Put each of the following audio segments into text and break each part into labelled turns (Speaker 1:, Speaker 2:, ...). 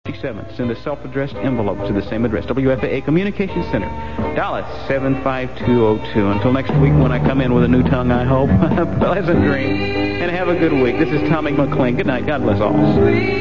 Speaker 1: 67. Send a self-addressed envelope to the same address. WFAA Communications Center, Dallas 75202. Until next week when I come in with a new tongue, I hope. Pleasant dreams. And have a good week. This is Tommy McLean. Good night. God bless all.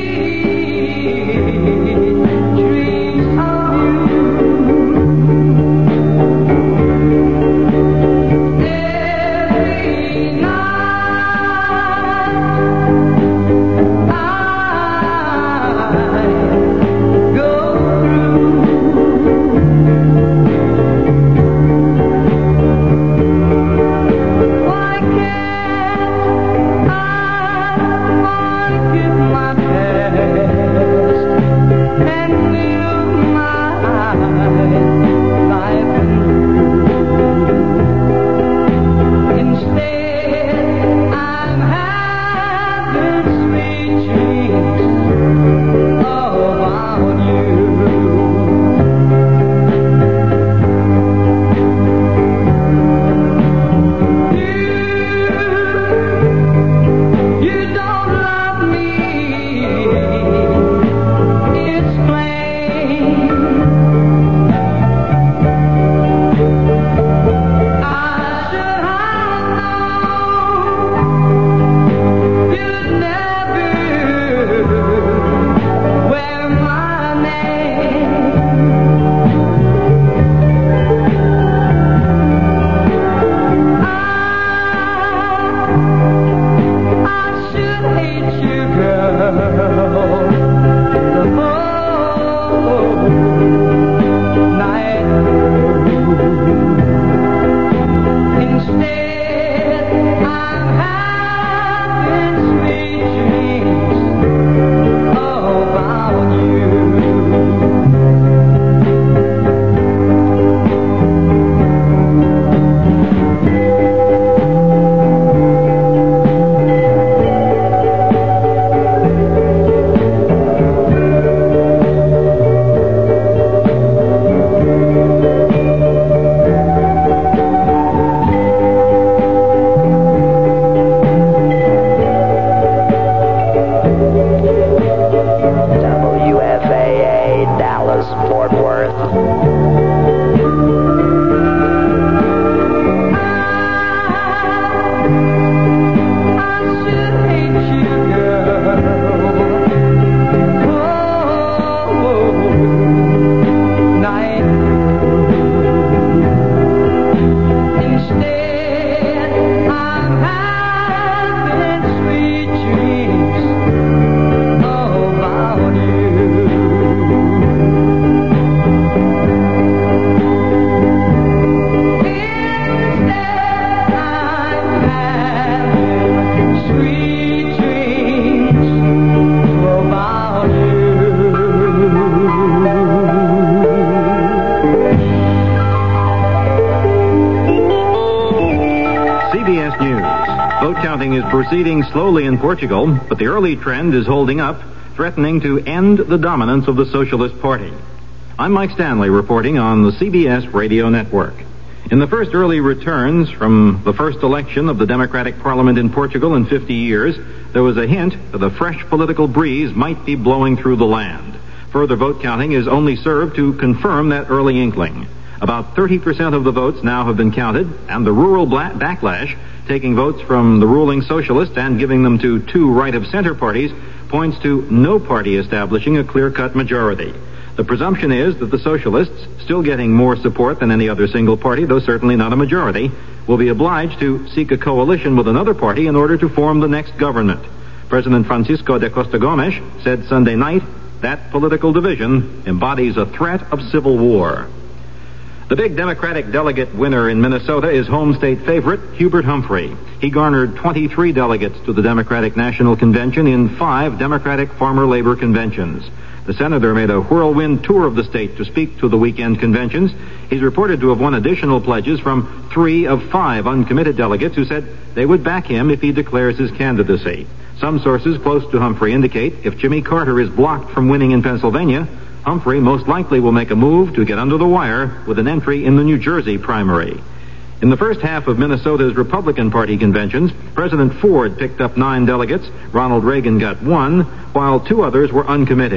Speaker 2: Proceeding slowly in Portugal, but the early trend is holding up, threatening to end the dominance of the Socialist Party. I'm Mike Stanley reporting on the CBS radio network. In the first early returns from the first election of the Democratic Parliament in Portugal in 50 years, there was a hint that a fresh political breeze might be blowing through the land. Further vote counting has only served to confirm that early inkling. About 30% of the votes now have been counted, and the rural backlash, taking votes from the ruling socialists and giving them to two right-of-center parties, points to no party establishing a clear-cut majority. The presumption is that the socialists, still getting more support than any other single party, though certainly not a majority, will be obliged to seek a coalition with another party in order to form the next government. President Francisco de Costa Gomes said Sunday night that political division embodies a threat of civil war. The big Democratic delegate winner in Minnesota is home state favorite Hubert Humphrey. He garnered 23 delegates to the Democratic National Convention in 5 Democratic farmer labor conventions. The senator made a whirlwind tour of the state to speak to the weekend conventions. He's reported to have won additional pledges from 3 of 5 uncommitted delegates who said they would back him if he declares his candidacy. Some sources close to Humphrey indicate if Jimmy Carter is blocked from winning in Pennsylvania, Humphrey most likely will make a move to get under the wire with an entry in the New Jersey primary. In the first half of Minnesota's Republican Party conventions, President Ford picked up 9 delegates, Ronald Reagan got 1, while 2 others were uncommitted.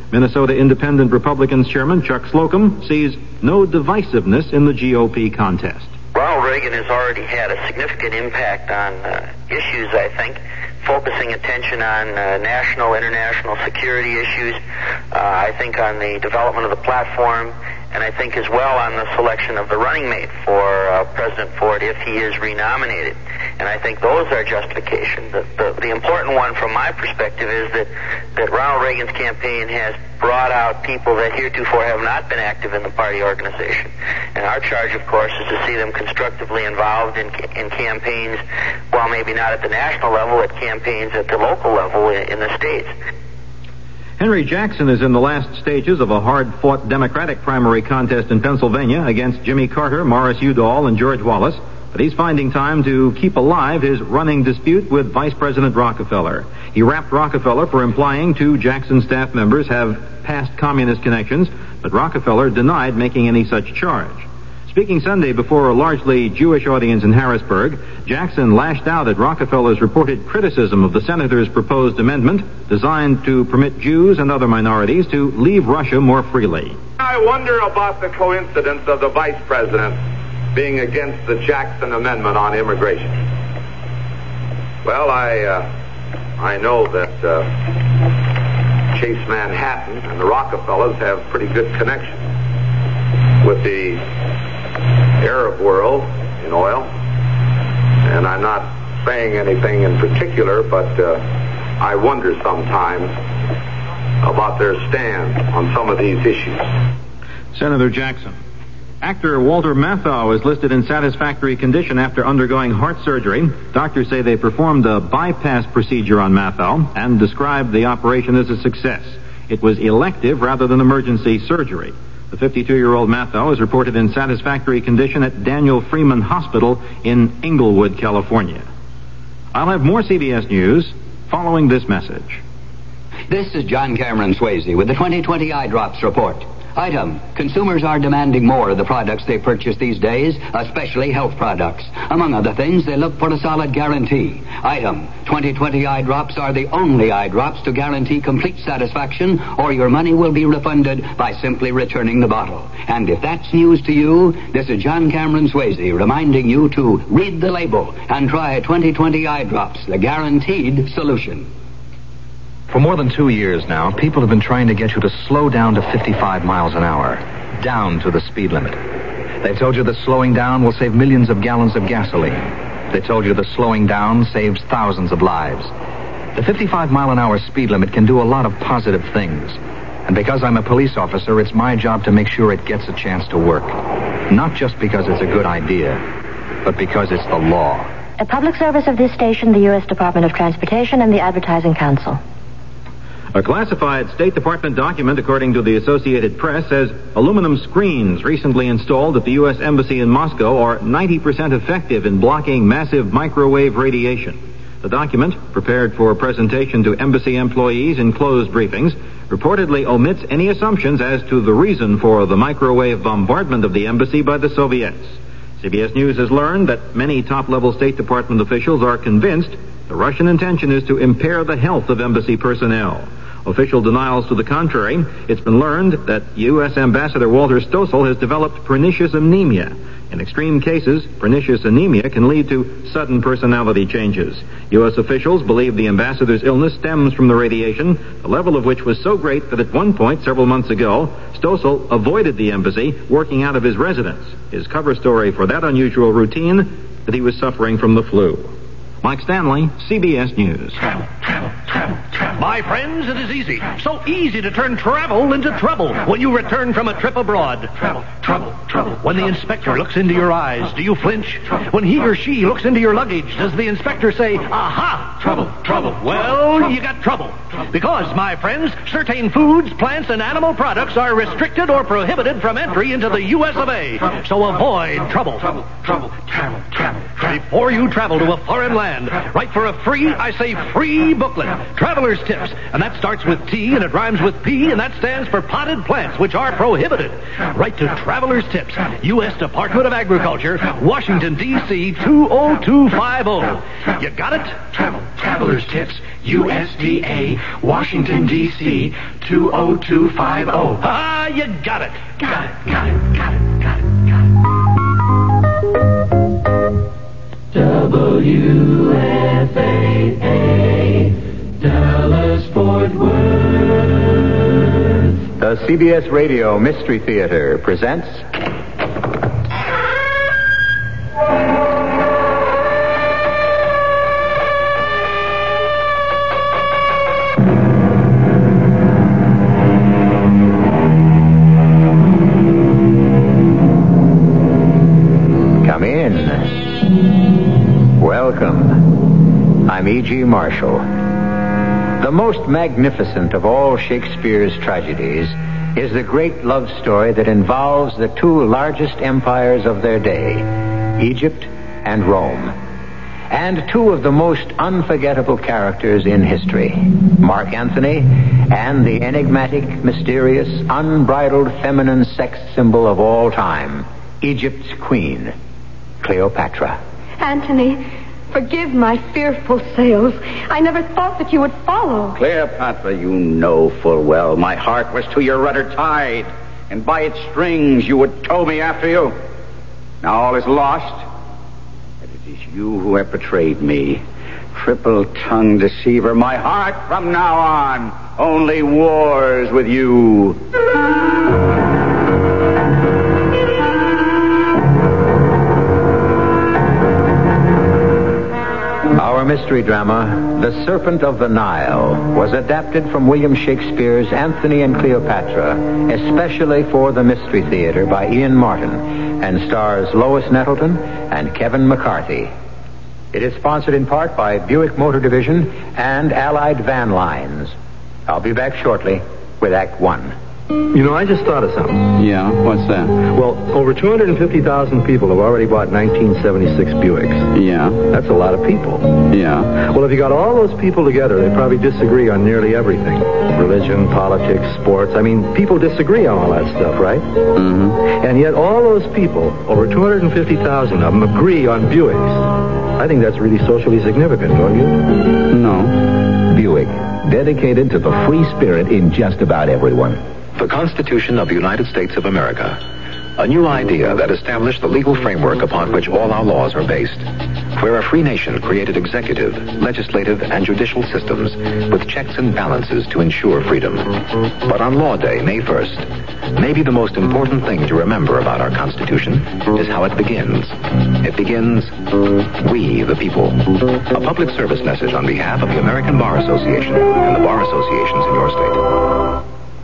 Speaker 2: Minnesota Independent Republicans Chairman Chuck Slocum sees no divisiveness in the GOP contest.
Speaker 3: Ronald Reagan has already had a significant impact on issues, I think, focusing attention on national, international security issues, I think on the development of the platform, and I think as well on the selection of the running mate for President Ford if he is renominated. And I think those are justifications. The important one from my perspective is that Ronald Reagan's campaign has brought out people that heretofore have not been active in the party organization. And our charge, of course, is to see them constructively involved in campaigns, while maybe not at the national level, at campaigns at the local level in the states.
Speaker 2: Henry Jackson is in the last stages of a hard-fought Democratic primary contest in Pennsylvania against Jimmy Carter, Morris Udall, and George Wallace, but he's finding time to keep alive his running dispute with Vice President Rockefeller. He rapped Rockefeller for implying two Jackson staff members have past communist connections, but Rockefeller denied making any such charge. Speaking Sunday before a largely Jewish audience in Harrisburg, Jackson lashed out at Rockefeller's reported criticism of the senator's proposed amendment designed to permit Jews and other minorities to leave Russia more freely.
Speaker 4: I wonder about the coincidence of the vice president being against the Jackson Amendment on immigration. Well, I know that Chase Manhattan and the Rockefellers have pretty good connections with the Arab world in oil, and I'm not saying anything in particular, but I wonder sometimes about their stand on some of these issues.
Speaker 2: Senator Jackson. Actor Walter Matthau is listed in satisfactory condition after undergoing heart surgery. Doctors say they performed a bypass procedure on Matthau and described the operation as a success. It was elective rather than emergency surgery. The 52-year-old Matthau is reported in satisfactory condition at Daniel Freeman Hospital in Inglewood, California. I'll have more CBS News following this message.
Speaker 5: This is John Cameron Swayze with the 2020 Eye Drops Report. Item: consumers are demanding more of the products they purchase these days, especially health products. Among other things, they look for a solid guarantee. Item: 2020 eye drops are the only eye drops to guarantee complete satisfaction, or your money will be refunded by simply returning the bottle. And if that's news to you, this is John Cameron Swayze reminding you to read the label and try 2020 eye drops, the guaranteed solution.
Speaker 6: For more than 2 years now, people have been trying to get you to slow down to 55 miles an hour, down to the speed limit. They've told you that slowing down will save millions of gallons of gasoline. They told you that slowing down saves thousands of lives. The 55-mile-an-hour speed limit can do a lot of positive things. And because I'm a police officer, it's my job to make sure it gets a chance to work. Not just because it's a good idea, but because it's the law.
Speaker 7: A public service of this station, the U.S. Department of Transportation, and the Advertising Council.
Speaker 2: A classified State Department document, according to the Associated Press, says aluminum screens recently installed at the U.S. Embassy in Moscow are 90% effective in blocking massive microwave radiation. The document, prepared for presentation to embassy employees in closed briefings, reportedly omits any assumptions as to the reason for the microwave bombardment of the embassy by the Soviets. CBS News has learned that many top-level State Department officials are convinced the Russian intention is to impair the health of embassy personnel. Official denials to the contrary. It's been learned that U.S. Ambassador Walter Stossel has developed pernicious anemia. In extreme cases, pernicious anemia can lead to sudden personality changes. U.S. officials believe the ambassador's illness stems from the radiation, the level of which was so great that at one point, several months ago, Stossel avoided the embassy, working out of his residence. His cover story for that unusual routine, that he was suffering from the flu. Mike Stanley, CBS News.
Speaker 8: Travel. My friends, it is easy. So easy to turn travel into trouble when you return from a trip abroad. Travel. When the inspector looks into your eyes, do you flinch? When he or she looks into your luggage, does the inspector say, aha? Trouble. Well, you got trouble. Because, my friends, certain foods, plants, and animal products are restricted or prohibited from entry into the U.S. of A. So avoid trouble. Travel. Before you travel to a foreign land, write for a free, I say free booklet, Traveler's Tips. And that starts with T and it rhymes with P, and that stands for potted plants, which are prohibited. Write to Traveler's Tips, U.S. Department of Agriculture, Washington, D.C. 20250. You got it?
Speaker 9: Traveler's Tips, USDA, Washington, D.C. 20250.
Speaker 8: Ah, you got it.
Speaker 9: Got it. WFAA, Dallas, Fort Worth.
Speaker 10: The CBS Radio Mystery Theater presents... Come in. Welcome. I'm E.G. Marshall. The most magnificent of all Shakespeare's tragedies is the great love story that involves the two largest empires of their day, Egypt and Rome, and two of the most unforgettable characters in history, Mark Antony and the enigmatic, mysterious, unbridled feminine sex symbol of all time, Egypt's queen, Cleopatra.
Speaker 11: Antony, forgive my fearful sails. I never thought that you would follow.
Speaker 12: Cleopatra, you know full well my heart was to your rudder tied, and by its strings you would tow me after you. Now all is lost, and it is you who have betrayed me. Triple-tongued deceiver, my heart from now on only wars with you.
Speaker 10: Our mystery drama, The Serpent of the Nile, was adapted from William Shakespeare's Antony and Cleopatra, especially for the Mystery Theater by Ian Martin, and stars Lois Nettleton and Kevin McCarthy. It is sponsored in part by Buick Motor Division and Allied Van Lines. I'll be back shortly with Act One.
Speaker 13: You know, I just thought of something.
Speaker 1: Yeah, what's that?
Speaker 13: Well, over 250,000 people have already bought 1976 Buicks.
Speaker 1: Yeah.
Speaker 13: That's a lot of people.
Speaker 1: Yeah.
Speaker 13: Well, if you got all those people together, they probably disagree on nearly everything. Religion, politics, sports. I mean, people disagree on all that stuff, right?
Speaker 1: Mm-hmm.
Speaker 13: And yet all those people, over 250,000 of them, agree on Buicks. I think that's really socially significant, don't you?
Speaker 1: No.
Speaker 14: Buick, dedicated to the free spirit in just about everyone.
Speaker 6: The Constitution of the United States of America, a new idea that established the legal framework upon which all our laws are based. Where a free nation created executive, legislative, and judicial systems with checks and balances to ensure freedom. But on Law Day, May 1st, maybe the most important thing to remember about our Constitution is how it begins. It begins, we the people. A public service message on behalf of the American Bar Association and the bar associations in your state.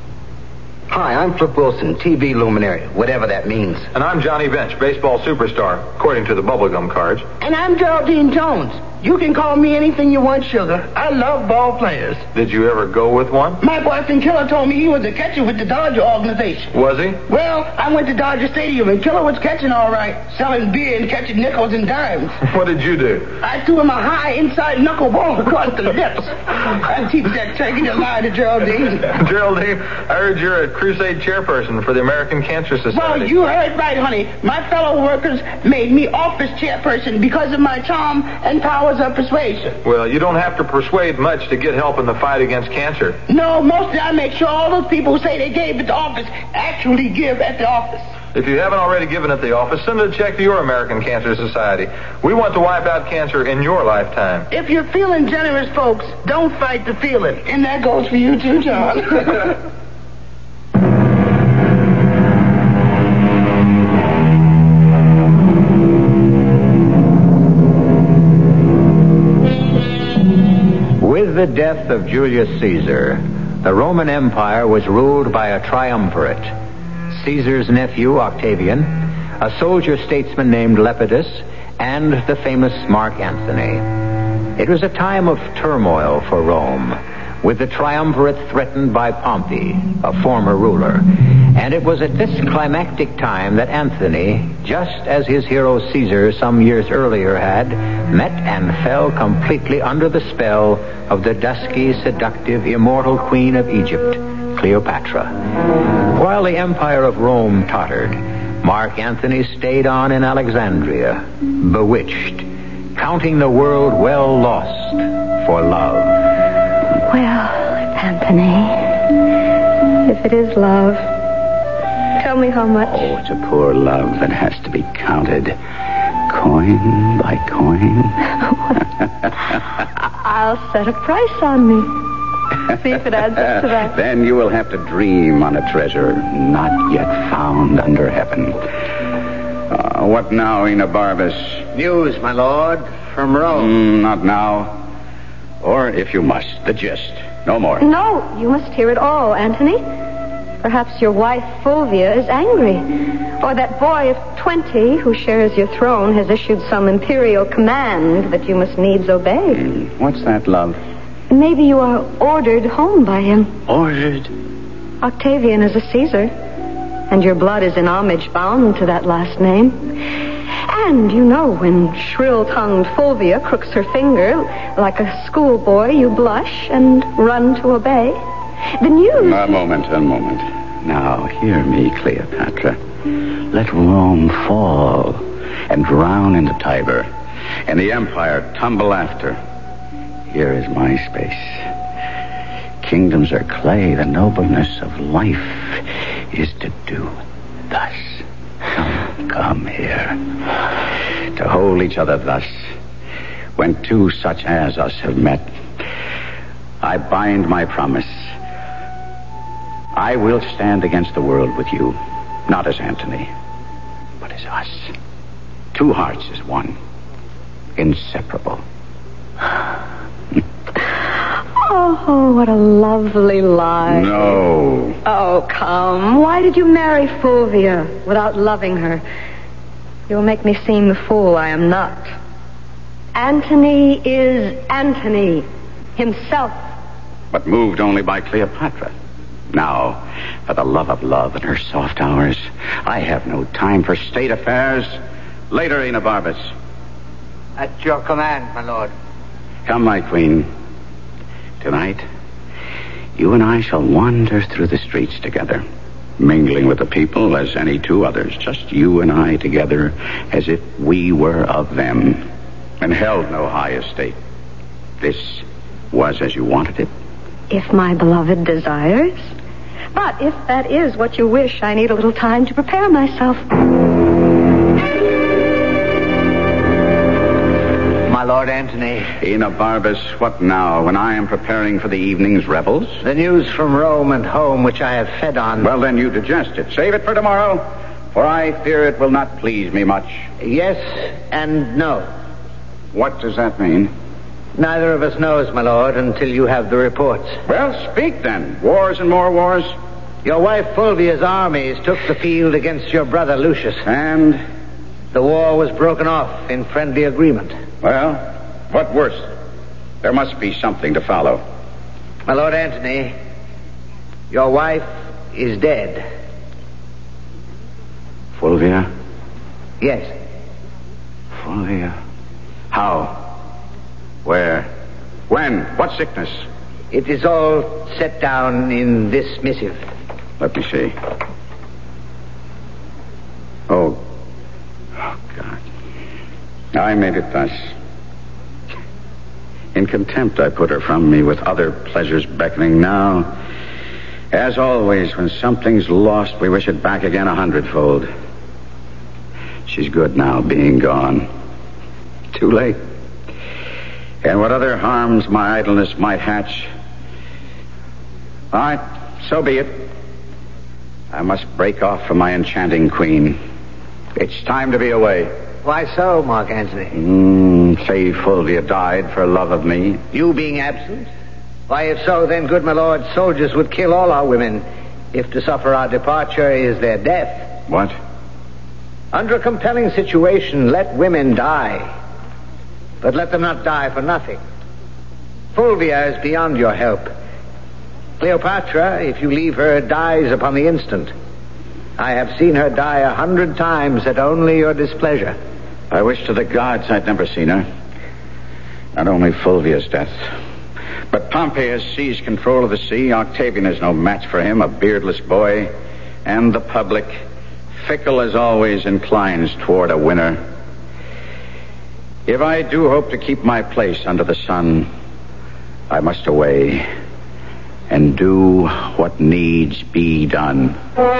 Speaker 15: Hi, I'm Flip Wilson, TV luminary, whatever that means.
Speaker 16: And I'm Johnny Bench, baseball superstar, according to the bubblegum cards.
Speaker 17: And I'm Geraldine Jones. You can call me anything you want, sugar. I love ball players.
Speaker 16: Did you ever go with one?
Speaker 17: My boyfriend Killer told me he was a catcher with the Dodger organization.
Speaker 16: Was he?
Speaker 17: Well, I went to Dodger Stadium and Killer was catching all right, selling beer and catching nickels and dimes.
Speaker 16: What did you do?
Speaker 17: I threw him a high inside knuckleball across the lips. I teach that turkey to lie to Geraldine.
Speaker 16: Geraldine, I heard you're a crusade chairperson for the American Cancer Society.
Speaker 17: Well, you heard right, honey. My fellow workers made me office chairperson because of my charm and powers of persuasion.
Speaker 16: Well, you don't have to persuade much to get help in the fight against cancer.
Speaker 17: No, mostly I make sure all those people who say they gave at the office actually give at the office.
Speaker 16: If you haven't already given at the office, send a check to your American Cancer Society. We want to wipe out cancer in your lifetime.
Speaker 17: If you're feeling generous, folks, don't fight the feeling. And that goes for you too, John.
Speaker 10: With the death of Julius Caesar, the Roman Empire was ruled by a triumvirate. Caesar's nephew, Octavian, a soldier statesman named Lepidus, and the famous Mark Antony. It was a time of turmoil for Rome, with the triumvirate threatened by Pompey, a former ruler. And it was at this climactic time that Antony, just as his hero Caesar some years earlier had, met and fell completely under the spell of the dusky, seductive, immortal queen of Egypt, Cleopatra. While the empire of Rome tottered, Mark Antony stayed on in Alexandria, bewitched, counting the world well lost for love.
Speaker 11: Well, Anthony, if it is love, tell me how much.
Speaker 12: Oh, it's a poor love that has to be counted coin by coin.
Speaker 11: I'll set a price on me. See if it adds up to that.
Speaker 12: Then you will have to dream on a treasure not yet found under heaven. What now, Enobarbus?
Speaker 15: News, my lord, from Rome.
Speaker 12: Not now. Or, if you must, the gist. No more.
Speaker 11: No, you must hear it all, Anthony. Perhaps your wife, Fulvia, is angry. Or that boy of 20 who shares your throne has issued some imperial command that you must needs obey.
Speaker 12: What's that, love?
Speaker 11: Maybe you are ordered home by him.
Speaker 12: Ordered?
Speaker 11: Octavian is a Caesar, and your blood is in homage bound to that last name. And you know, when shrill-tongued Fulvia crooks her finger, like a schoolboy, you blush and run to obey. The news...
Speaker 12: A moment. Now, hear me, Cleopatra. Let Rome fall and drown in the Tiber, and the empire tumble after. Here is my space. Kingdoms are clay. The nobleness of life is to do thus. Come here. To hold each other thus, when two such as us have met, I bind my promise. I will stand against the world with you, not as Antony, but as us. Two hearts as one, inseparable.
Speaker 11: Oh, what a lovely lie.
Speaker 12: No.
Speaker 11: Oh, come. Why did you marry Fulvia without loving her? You'll make me seem the fool I am not. Antony is Antony himself.
Speaker 12: But moved only by Cleopatra. Now, for the love of love in her soft hours, I have no time for state affairs. Later, Enobarbus.
Speaker 15: At your command, my lord.
Speaker 12: Come, my queen. Tonight, you and I shall wander through the streets together, mingling with the people as any two others, just you and I together, as if we were of them, and held no high estate. This was as you wanted it?
Speaker 11: If my beloved desires. But if that is what you wish, I need a little time to prepare myself.
Speaker 15: My Lord Antony.
Speaker 12: Enobarbus, what now, when I am preparing for the evening's revels?
Speaker 15: The news from Rome and home, which I have fed on.
Speaker 12: Well, then you digest it. Save it for tomorrow, for I fear it will not please me much.
Speaker 15: Yes and no.
Speaker 12: What does that mean?
Speaker 15: Neither of us knows, my lord, until you have the reports.
Speaker 12: Well, speak then. Wars and more wars.
Speaker 15: Your wife Fulvia's armies took the field against your brother Lucius.
Speaker 12: And?
Speaker 15: The war was broken off in friendly agreement.
Speaker 12: Well, what worse? There must be something to follow.
Speaker 15: My Lord Antony, your wife is dead.
Speaker 12: Fulvia?
Speaker 15: Yes.
Speaker 12: Fulvia? How? Where? When? What sickness?
Speaker 15: It is all set down in this missive.
Speaker 12: Let me see. Oh, God. I made it thus. In contempt I put her from me, with other pleasures beckoning now. As always, when something's lost, we wish it back again 100-fold. She's good now, being gone. Too late. And what other harms my idleness might hatch. All right, so be it. I must break off from my enchanting queen. It's time to be away.
Speaker 15: Why so, Mark Antony?
Speaker 12: Say Fulvia died for love of me.
Speaker 15: You being absent? Why, if so, then, good my lord, soldiers would kill all our women, if to suffer our departure is their death.
Speaker 12: What?
Speaker 15: Under a compelling situation, let women die. But let them not die for nothing. Fulvia is beyond your help. Cleopatra, if you leave her, dies upon the instant. I have seen her die 100 times at only your displeasure.
Speaker 12: I wish to the gods I'd never seen her. Not only Fulvia's death, but Pompey has seized control of the sea. Octavian is no match for him, a beardless boy. And the public, fickle as always, inclines toward a winner. If I do hope to keep my place under the sun, I must away and do what needs be done.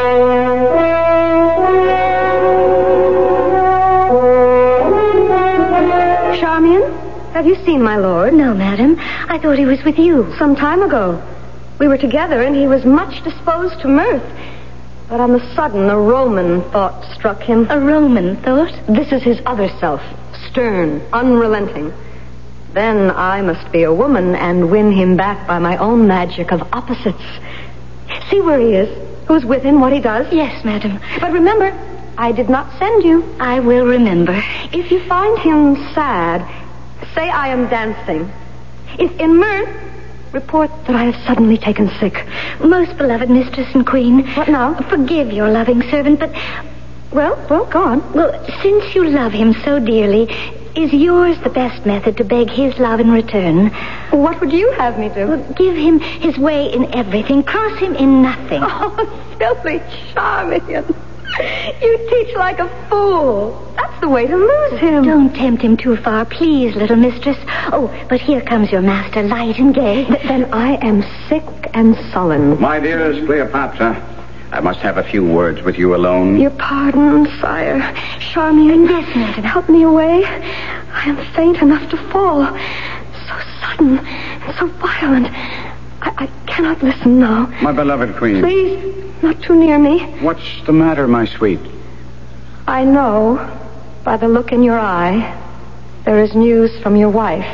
Speaker 11: Charmian, have you seen my lord?
Speaker 7: No, madam. I thought he was with you.
Speaker 11: Some time ago. We were together, and he was much disposed to mirth. But on the sudden, a Roman thought struck him.
Speaker 7: A Roman thought?
Speaker 11: This is his other self, stern, unrelenting. Then I must be a woman and win him back by my own magic of opposites. See where he is, who's with him, what he does.
Speaker 7: Yes, madam.
Speaker 11: But remember, I did not send you.
Speaker 7: I will remember.
Speaker 11: If you find him sad, say I am dancing. If in mirth, report that I have suddenly taken sick.
Speaker 7: Most beloved mistress and queen.
Speaker 11: What now?
Speaker 7: Forgive your loving servant, but...
Speaker 11: Well, go on.
Speaker 7: Well, since you love him so dearly, is yours the best method to beg his love in return?
Speaker 11: What would you have me do?
Speaker 7: Well, give him his way in everything. Cross him in nothing.
Speaker 11: Oh, silly Charmian. You teach like a fool. That's the way to lose him.
Speaker 7: Don't tempt him too far, please, little mistress. Oh, but here comes your master, light and gay.
Speaker 11: Then I am sick and sullen.
Speaker 12: My dearest Cleopatra, I must have a few words with you alone.
Speaker 11: Your pardon, sire. Charmian.
Speaker 7: Yes, madam.
Speaker 11: Help me away. I am faint enough to fall. So sudden and so violent. I cannot listen now.
Speaker 12: My beloved queen.
Speaker 11: Please, not too near me.
Speaker 12: What's the matter, my sweet?
Speaker 11: I know, by the look in your eye, there is news from your wife.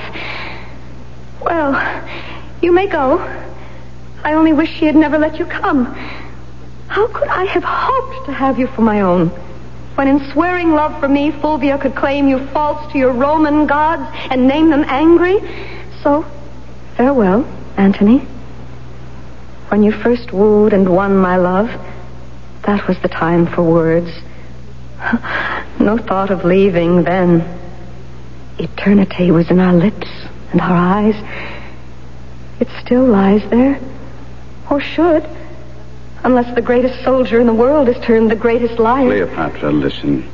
Speaker 11: Well, you may go. I only wish she had never let you come. How could I have hoped to have you for my own, when in swearing love for me, Fulvia could claim you false to your Roman gods and name them angry? So, farewell, Antony. When you first wooed and won my love, that was the time for words. No thought of leaving then. Eternity was in our lips and our eyes. It still lies there, or should, unless the greatest soldier in the world is turned the greatest liar.
Speaker 12: Cleopatra, listen.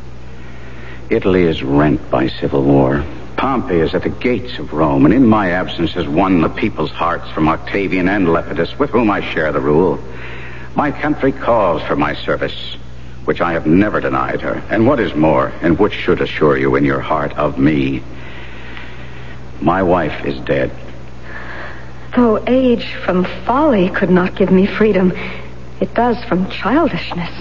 Speaker 12: Italy is rent by civil war. Pompey is at the gates of Rome, and in my absence has won the people's hearts from Octavian and Lepidus, with whom I share the rule. My country calls for my service, which I have never denied her, and what is more, and which should assure you in your heart of me, my wife is dead.
Speaker 11: Though age from folly could not give me freedom, it does from childishness.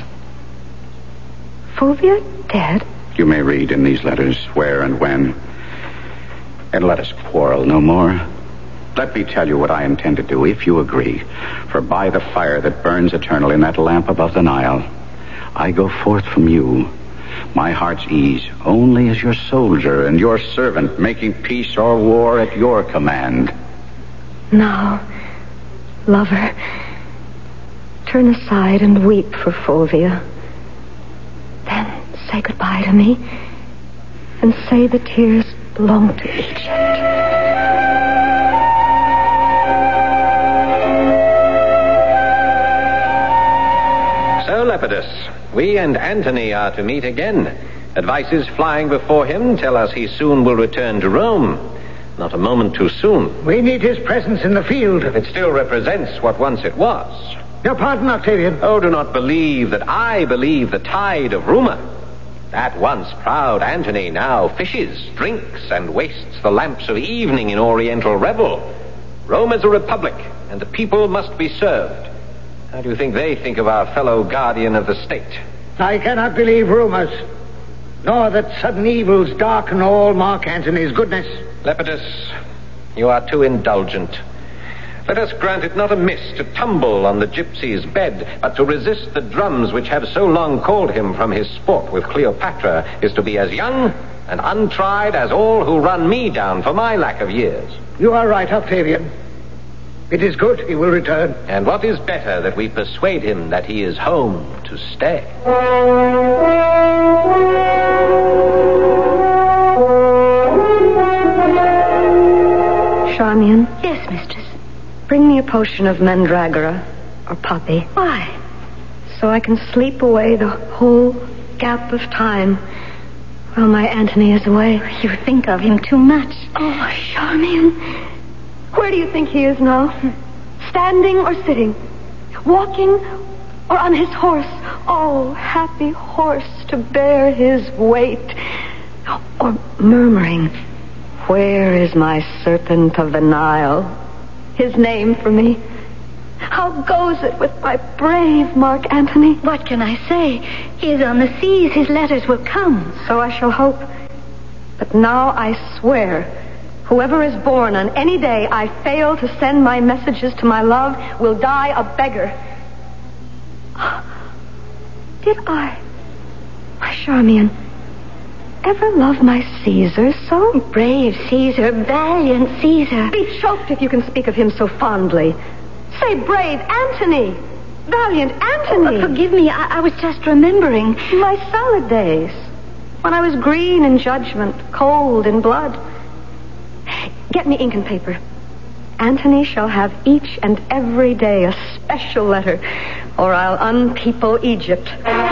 Speaker 11: Fulvia dead?
Speaker 12: You may read in these letters where and when. And let us quarrel no more. Let me tell you what I intend to do, if you agree. For by the fire that burns eternal in that lamp above the Nile, I go forth from you, my heart's ease, only as your soldier and your servant, making peace or war at your command.
Speaker 11: Now, lover, turn aside and weep for Fulvia. Then say goodbye to me, and say the tears belong to Egypt.
Speaker 18: So, Lepidus, we and Antony are to meet again. Advices flying before him tell us he soon will return to Rome. Not a moment too soon.
Speaker 15: We need his presence in the field.
Speaker 18: If it still represents what once it was.
Speaker 15: Your pardon, Octavian.
Speaker 18: Oh, do not believe that I believe the tide of rumor. That once proud Antony now fishes, drinks, and wastes the lamps of evening in oriental revel. Rome is a republic, and the people must be served. How do you think they think of our fellow guardian of the state?
Speaker 15: I cannot believe rumors, nor that sudden evils darken all Mark Antony's goodness.
Speaker 18: Lepidus, you are too indulgent. Let us grant it not amiss to tumble on the gypsy's bed, but to resist the drums which have so long called him from his sport with Cleopatra is to be as young and untried as all who run me down for my lack of years.
Speaker 15: You are right, Octavian. It is good he will return.
Speaker 18: And what is better that we persuade him that he is home to stay?
Speaker 11: Charmian?
Speaker 7: Yes, mistress.
Speaker 11: Bring me a potion of mandragora or poppy.
Speaker 7: Why?
Speaker 11: So I can sleep away the whole gap of time while my Antony is away.
Speaker 7: You think of him too much.
Speaker 11: Oh, Charmian. Where do you think he is now? Standing or sitting? Walking or on his horse? Oh, happy horse to bear his weight. Or murmuring, where is my serpent of the Nile? His name for me. How goes it with my brave Mark Antony?
Speaker 7: What can I say? He is on the seas. His letters will come.
Speaker 11: So I shall hope. But now I swear, whoever is born on any day I fail to send my messages to my love will die a beggar. Did I, my Charmian, ever love my Caesar so?
Speaker 7: Brave Caesar, valiant Caesar.
Speaker 11: Be choked if you can speak of him so fondly. Say brave Antony, valiant Antony.
Speaker 7: Oh, forgive me, I was just remembering.
Speaker 11: My salad days, when I was green in judgment, cold in blood. Get me ink and paper. Antony shall have each and every day a special letter, or I'll unpeople Egypt.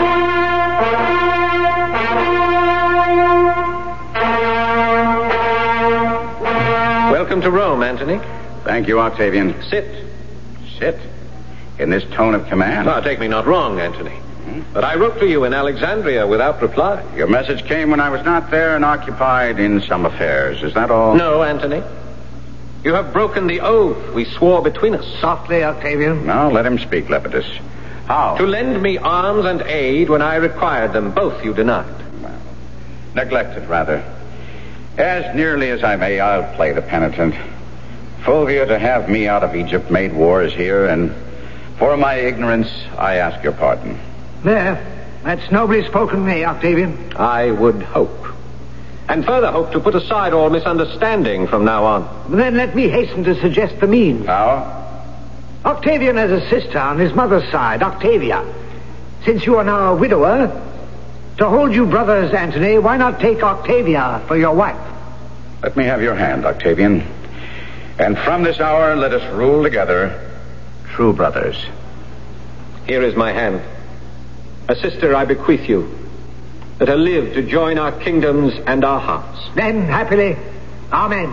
Speaker 18: Welcome to Rome, Antony.
Speaker 12: Thank you, Octavian.
Speaker 18: Sit.
Speaker 12: In this tone of command?
Speaker 18: Now, take me not wrong, Antony. But I wrote to you in Alexandria without reply.
Speaker 12: Your message came when I was not there and occupied in some affairs. Is that all?
Speaker 18: No, Antony. You have broken the oath we swore between us.
Speaker 15: Softly, Octavian.
Speaker 12: No, let him speak, Lepidus. How?
Speaker 18: To lend me arms and aid when I required them. Both you denied.
Speaker 12: Well, neglected, rather. As nearly as I may, I'll play the penitent. Fulvia, to have me out of Egypt made wars here, and for my ignorance, I ask your pardon.
Speaker 15: There. That's nobly spoken to me, Octavian.
Speaker 18: I would hope. And further hope to put aside all misunderstanding from now on.
Speaker 15: Then let me hasten to suggest the means.
Speaker 12: How?
Speaker 15: Octavian has a sister on his mother's side, Octavia. Since you are now a widower, to hold you brothers, Antony, why not take Octavia for your wife?
Speaker 12: Let me have your hand, Octavian. And from this hour, let us rule together, true brothers.
Speaker 18: Here is my hand. A sister I bequeath you. Let her live to join our kingdoms and our hearts.
Speaker 15: Then, happily, amen.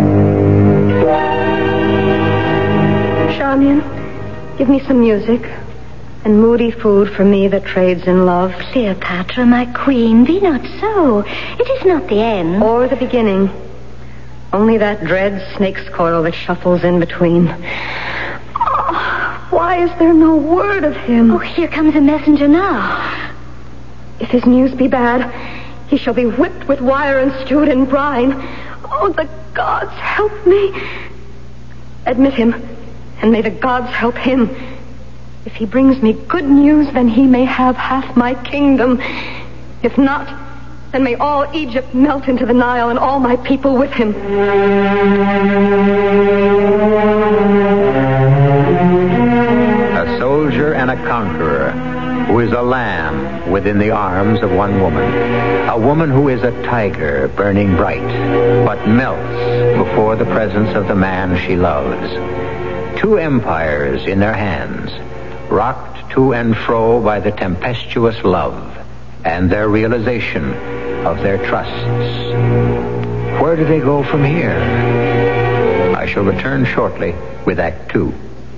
Speaker 11: Charmian, give me some music and moody food for me that trades in love.
Speaker 7: Cleopatra, my queen, be not so. It is not the end.
Speaker 11: Or the beginning. Only that dread snake's coil that shuffles in between. Oh, why is there no word of him?
Speaker 7: Oh, here comes a messenger now.
Speaker 11: If his news be bad, he shall be whipped with wire and stewed in brine. Oh, the gods help me. Admit him, and may the gods help him. If he brings me good news, then he may have half my kingdom. If not, then may all Egypt melt into the Nile and all my people with him.
Speaker 10: A soldier and a conqueror who is a lamb within the arms of one woman. A woman who is a tiger burning bright, but melts before the presence of the man she loves. Two empires in their hands, rocked to and fro by the tempestuous love and their realization of their trusts. Where do they go from here? I shall return shortly with Act 2.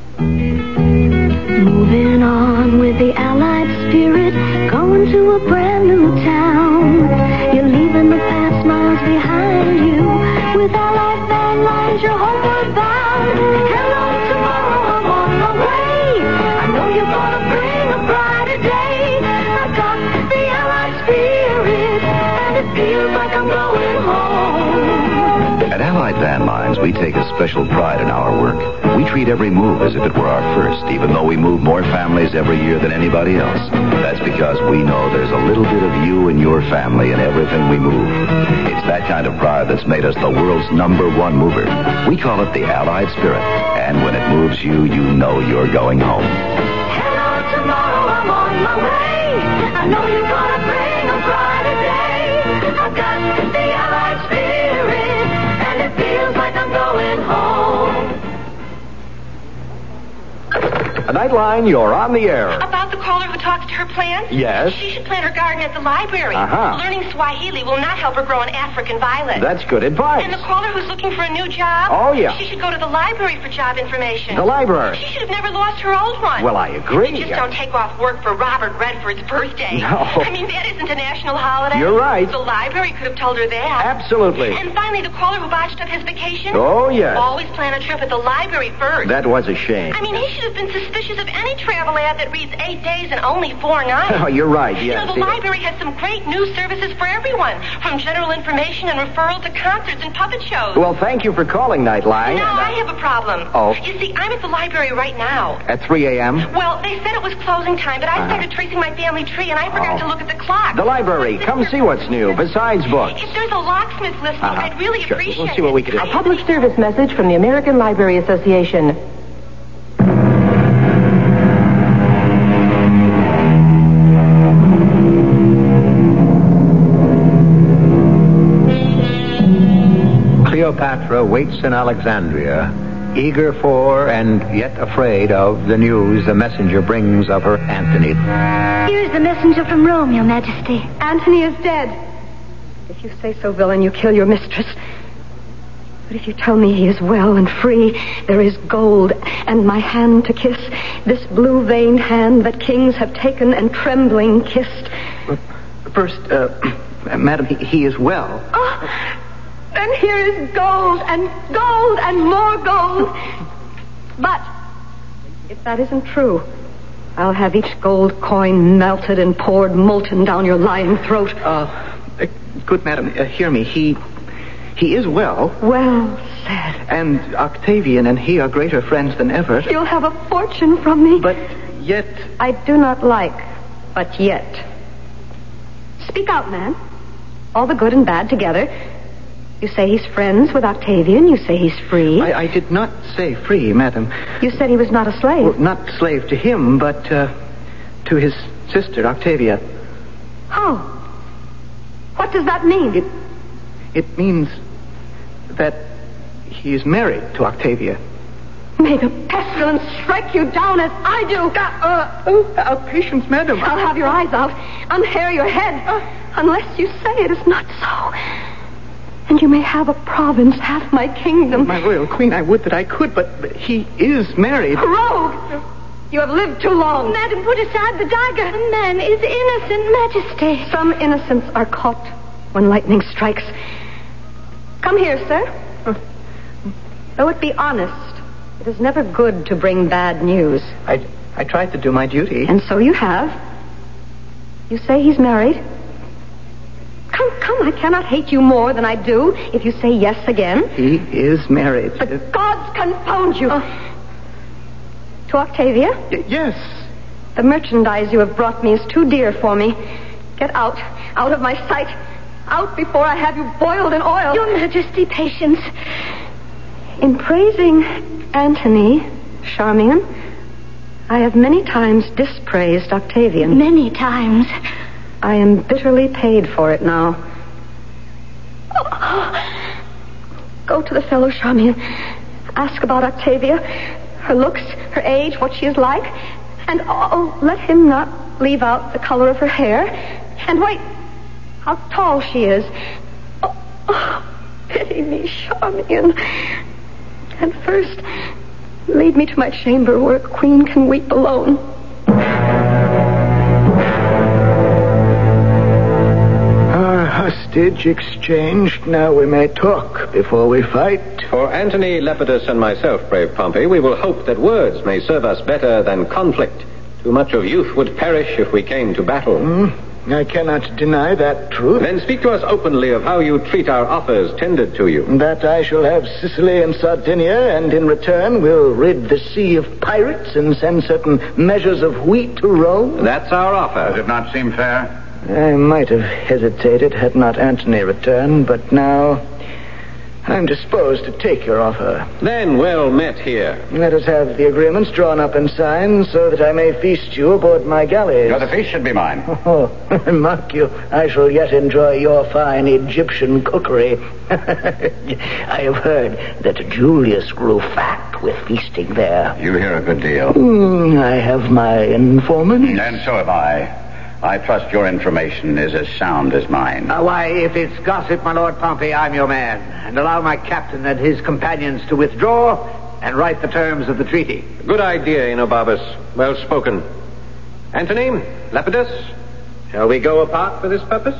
Speaker 19: Moving on with the Allied spirit, going to a brand new town. You're leaving the past miles behind you. With Allied van lines, you're homeward bound. Hello, tomorrow, I'm on my way. I know you're gonna bring a brighter day. I got the Allied spirit, and it feels like I'm going home.
Speaker 14: At Allied Van Lines, we take a special pride in our work. We treat every move as if it were our first, even though we move more families every year than anybody else. That's because we know there's a little bit of you and your family in everything we move. It's that kind of pride that's made us the world's #1 mover. We call it the Allied Spirit. And when it moves you, you know you're going home.
Speaker 19: Hello, tomorrow, I'm on my way. I know you're gonna bring a brighter day. I've got the Allied spirit, and it feels like I'm going home.
Speaker 20: Nightline, you're on the air.
Speaker 21: About the caller who talks to her plants?
Speaker 20: Yes.
Speaker 21: She should plant her garden at the library.
Speaker 20: Uh-huh.
Speaker 21: Learning Swahili will not help her grow an African violet.
Speaker 20: That's good advice.
Speaker 21: And the caller who's looking for a new job?
Speaker 20: Oh, yeah.
Speaker 21: She should go to the library for job information.
Speaker 20: The library?
Speaker 21: She should have never lost her old one.
Speaker 20: Well, I agree.
Speaker 21: Just don't take off work for Robert Redford's birthday.
Speaker 20: No.
Speaker 21: I mean, that isn't a national holiday.
Speaker 20: You're right.
Speaker 21: The library could have told her that.
Speaker 20: Absolutely.
Speaker 21: And finally, the caller who botched up his vacation?
Speaker 20: Oh, yes.
Speaker 21: Always plan a trip at the library first.
Speaker 20: That was a shame.
Speaker 21: I mean, he should have been suspicious of any travel ad that reads 8 days and only 4 nights.
Speaker 20: Oh, you're right, yes.
Speaker 21: You know, the library has some great news services for everyone, from general information and referral to concerts and puppet shows.
Speaker 20: Well, thank you for calling, Nightline.
Speaker 21: No, I have a problem.
Speaker 20: Oh.
Speaker 21: You see, I'm at the library right now.
Speaker 20: At 3 a.m.?
Speaker 21: Well, they said it was closing time, but I started tracing my family tree, and I forgot to look at the clock.
Speaker 20: The library. Come see what's new, besides books.
Speaker 21: If there's a locksmith listening, I'd really
Speaker 20: Sure.
Speaker 21: appreciate
Speaker 20: We'll see what we can do.
Speaker 22: A public service message from the American Library Association.
Speaker 10: Cleopatra waits in Alexandria, eager for and yet afraid of the news the messenger brings of her Antony.
Speaker 7: Here's the messenger from Rome, Your Majesty.
Speaker 11: Antony is dead. If you say so, villain, you kill your mistress. But if you tell me he is well and free, there is gold and my hand to kiss, this blue-veined hand that kings have taken and trembling kissed.
Speaker 23: First, Madam, he is well.
Speaker 11: Oh, then here is gold and more gold. But if that isn't true, I'll have each gold coin melted and poured molten down your lying throat.
Speaker 23: Good madam, hear me. He is well.
Speaker 11: Well said.
Speaker 23: And Octavian and he are greater friends than ever.
Speaker 11: You'll have a fortune from me.
Speaker 23: But yet...
Speaker 11: I do not like, but yet. Speak out, man. All the good and bad together. You say he's friends with Octavian. You say he's free.
Speaker 23: I did not say free, madam.
Speaker 11: You said he was not a slave.
Speaker 23: Well, not slave to him, but to his sister, Octavia.
Speaker 11: How? What does that mean?
Speaker 23: It means that he is married to Octavia.
Speaker 11: May the pestilence strike you down as I do.
Speaker 23: Patience, madam.
Speaker 11: I'll have your eyes out. Unhair your head. Unless you say it is not so. And you may have a province, half my kingdom.
Speaker 23: My royal queen, I would that I could, but he is married.
Speaker 11: Rogue! You have lived too long.
Speaker 7: Madam, put aside the dagger. The man is innocent, Majesty.
Speaker 11: Some innocents are caught when lightning strikes. Come here, sir. Though it be honest, it is never good to bring bad news.
Speaker 23: I tried to do my duty.
Speaker 11: And so you have. You say he's married? Come, I cannot hate you more than I do if you say yes again.
Speaker 23: He is married.
Speaker 11: The gods confound you. To Octavia?
Speaker 23: Yes.
Speaker 11: The merchandise you have brought me is too dear for me. Get out of my sight. Out before I have you boiled in oil.
Speaker 7: Your Majesty, patience.
Speaker 11: In praising Antony, Charmian, I have many times dispraised Octavian.
Speaker 7: Many times.
Speaker 11: I am bitterly paid for it now. Go to the fellow, Charmian. Ask about Octavia, her looks, her age, what she is like. And let him not leave out the color of her hair. And wait, how tall she is. Pity me, Charmian. And first, lead me to my chamber where a queen can weep alone.
Speaker 23: Hostage exchanged. Now we may talk before we fight.
Speaker 18: For Antony, Lepidus, and myself, brave Pompey, we will hope that words may serve us better than conflict. Too much of youth would perish if we came to battle.
Speaker 23: I cannot deny that truth.
Speaker 18: Then speak to us openly of how you treat our offers tendered to you.
Speaker 23: That I shall have Sicily and Sardinia, and in return will rid the sea of pirates and send certain measures of wheat to Rome.
Speaker 18: That's our offer.
Speaker 12: Does it not seem fair?
Speaker 23: I might have hesitated had not Antony returned, but now I'm disposed to take your offer.
Speaker 18: Then well met here.
Speaker 23: Let us have the agreements drawn up and signed so that I may feast you aboard my galleys.
Speaker 12: The feast should be mine.
Speaker 23: Oh, mark you, I shall yet enjoy your fine Egyptian cookery. I have heard that Julius grew fat with feasting there.
Speaker 12: You hear a good deal.
Speaker 23: I have my informants.
Speaker 12: And so have I. I trust your information is as sound as mine.
Speaker 15: Why, if it's gossip, my Lord Pompey, I'm your man. And allow my captain and his companions to withdraw and write the terms of the treaty.
Speaker 18: Good idea, Enobarbus. Well spoken. Antony, Lepidus, shall we go apart for this purpose?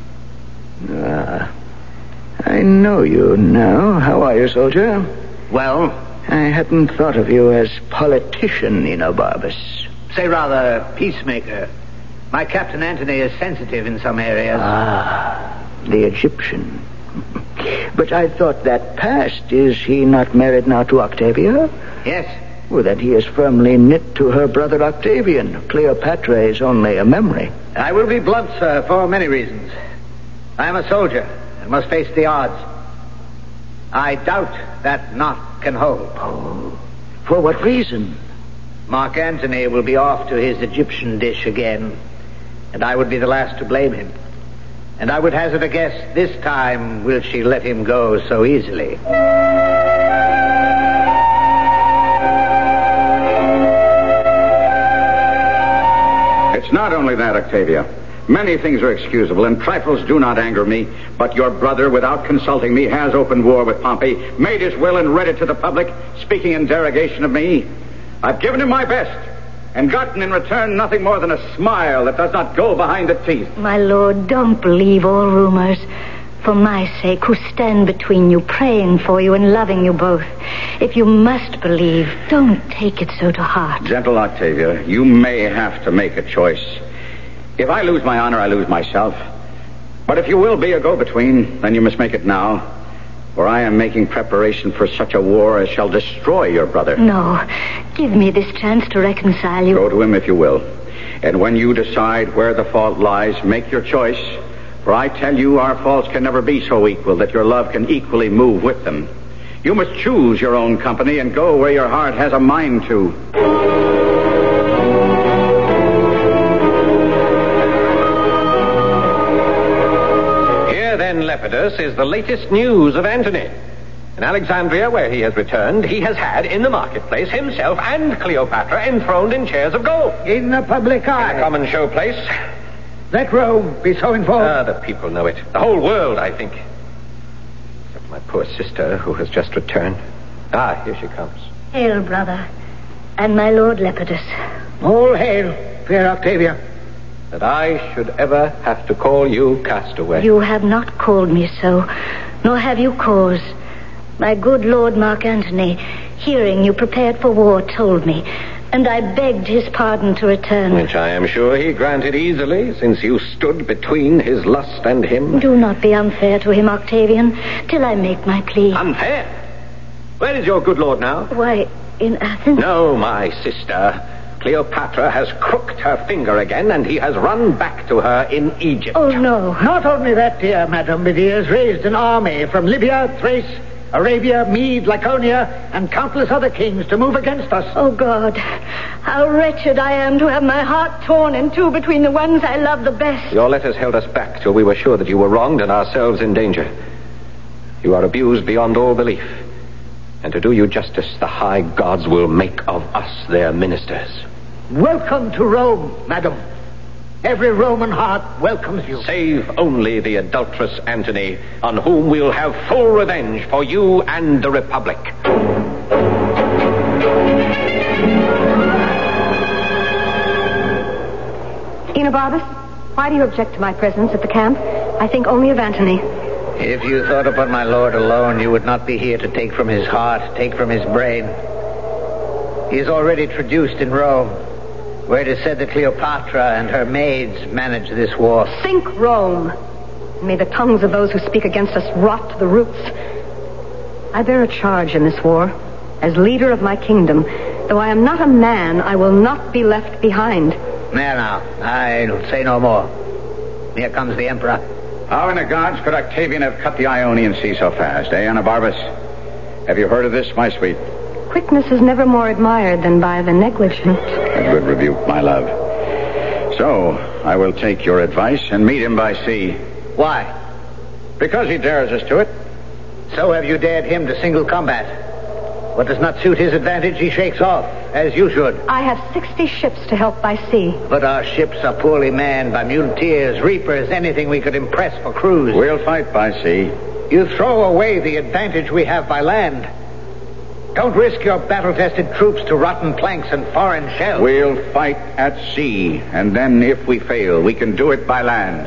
Speaker 23: I know you now. How are you, soldier?
Speaker 15: Well?
Speaker 23: I hadn't thought of you as politician, Enobarbus.
Speaker 15: Say rather, peacemaker. My Captain Antony is sensitive in some areas.
Speaker 23: The Egyptian. But I thought that passed. Is he not married now to Octavia?
Speaker 15: Yes.
Speaker 23: Well, then he is firmly knit to her brother Octavian. Cleopatra is only a memory.
Speaker 15: I will be blunt, sir, for many reasons. I am a soldier and must face the odds. I doubt that knot can hold.
Speaker 23: Oh, for what reason?
Speaker 15: Mark Antony will be off to his Egyptian dish again, and I would be the last to blame him. And I would hazard a guess, this time will she let him go so easily.
Speaker 12: It's not only that, Octavia. Many things are excusable, and trifles do not anger me. But your brother, without consulting me, has opened war with Pompey, made his will and read it to the public, speaking in derogation of me. I've given him my best, and gotten in return nothing more than a smile that does not go behind the teeth.
Speaker 7: My lord, don't believe all rumors. For my sake, who stand between you, praying for you and loving you both. If you must believe, don't take it so to heart.
Speaker 12: Gentle Octavia, you may have to make a choice. If I lose my honor, I lose myself. But if you will be a go-between, then you must make it now. For I am making preparation for such a war as shall destroy your brother.
Speaker 7: No, give me this chance to reconcile you.
Speaker 12: Go to him if you will. And when you decide where the fault lies, make your choice. For I tell you, our faults can never be so equal that your love can equally move with them. You must choose your own company and go where your heart has a mind to.
Speaker 18: Lepidus is the latest news of Antony. In Alexandria, where he has returned, he has had in the marketplace himself and Cleopatra enthroned in chairs of gold.
Speaker 15: In the public eye.
Speaker 18: In a common showplace.
Speaker 15: Let Rome be so informed.
Speaker 18: The people know it. The whole world, I think. Except my poor sister, who has just returned. Here she comes.
Speaker 7: Hail, brother. And my lord Lepidus.
Speaker 15: All hail, fair Octavia.
Speaker 18: That I should ever have to call you castaway.
Speaker 7: You have not called me so, nor have you cause. My good Lord Mark Antony, hearing you prepared for war, told me, and I begged his pardon to return.
Speaker 18: Which I am sure he granted easily, since you stood between his lust and him.
Speaker 7: Do not be unfair to him, Octavian, till I make my plea.
Speaker 18: Unfair? Where is your good lord now?
Speaker 7: Why, in Athens?
Speaker 18: No, my sister. Cleopatra has crooked her finger again, and he has run back to her in Egypt.
Speaker 7: Oh, no.
Speaker 15: Not only that, dear madam, but he has raised an army from Libya, Thrace, Arabia, Mede, Laconia, and countless other kings to move against us.
Speaker 7: Oh, God, how wretched I am to have my heart torn in two between the ones I love the best.
Speaker 18: Your letters held us back till we were sure that you were wronged and ourselves in danger. You are abused beyond all belief. And to do you justice, the high gods will make of us their ministers.
Speaker 15: Welcome to Rome, madam. Every Roman heart welcomes you.
Speaker 18: Save only the adulterous Antony, on whom we'll have full revenge for you and the Republic.
Speaker 22: Enobarbus, why do you object to my presence at the camp? I think only of Antony.
Speaker 15: If you thought upon my lord alone, you would not be here to take from his heart, take from his brain. He is already traduced in Rome, where it is said that Cleopatra and her maids manage this war.
Speaker 22: Sink Rome! May the tongues of those who speak against us rot to the roots. I bear a charge in this war. As leader of my kingdom, though I am not a man, I will not be left behind.
Speaker 15: There now, I don't say no more. Here comes the emperor.
Speaker 12: How in the gods could Octavian have cut the Ionian Sea so fast, eh, Anabarbus? Have you heard of this, my sweet?
Speaker 11: Quickness is never more admired than by the negligent.
Speaker 12: A good rebuke, my love. So, I will take your advice and meet him by sea.
Speaker 15: Why?
Speaker 12: Because he dares us to it.
Speaker 15: So have you dared him to single combat. What does not suit his advantage, he shakes off, as you should.
Speaker 11: I have 60 ships to help by sea.
Speaker 15: But our ships are poorly manned by muleteers, reapers, anything we could impress for crews.
Speaker 12: We'll fight by sea.
Speaker 15: You throw away the advantage we have by land. Don't risk your battle-tested troops to rotten planks and foreign shells.
Speaker 12: We'll fight at sea, and then if we fail, we can do it by land.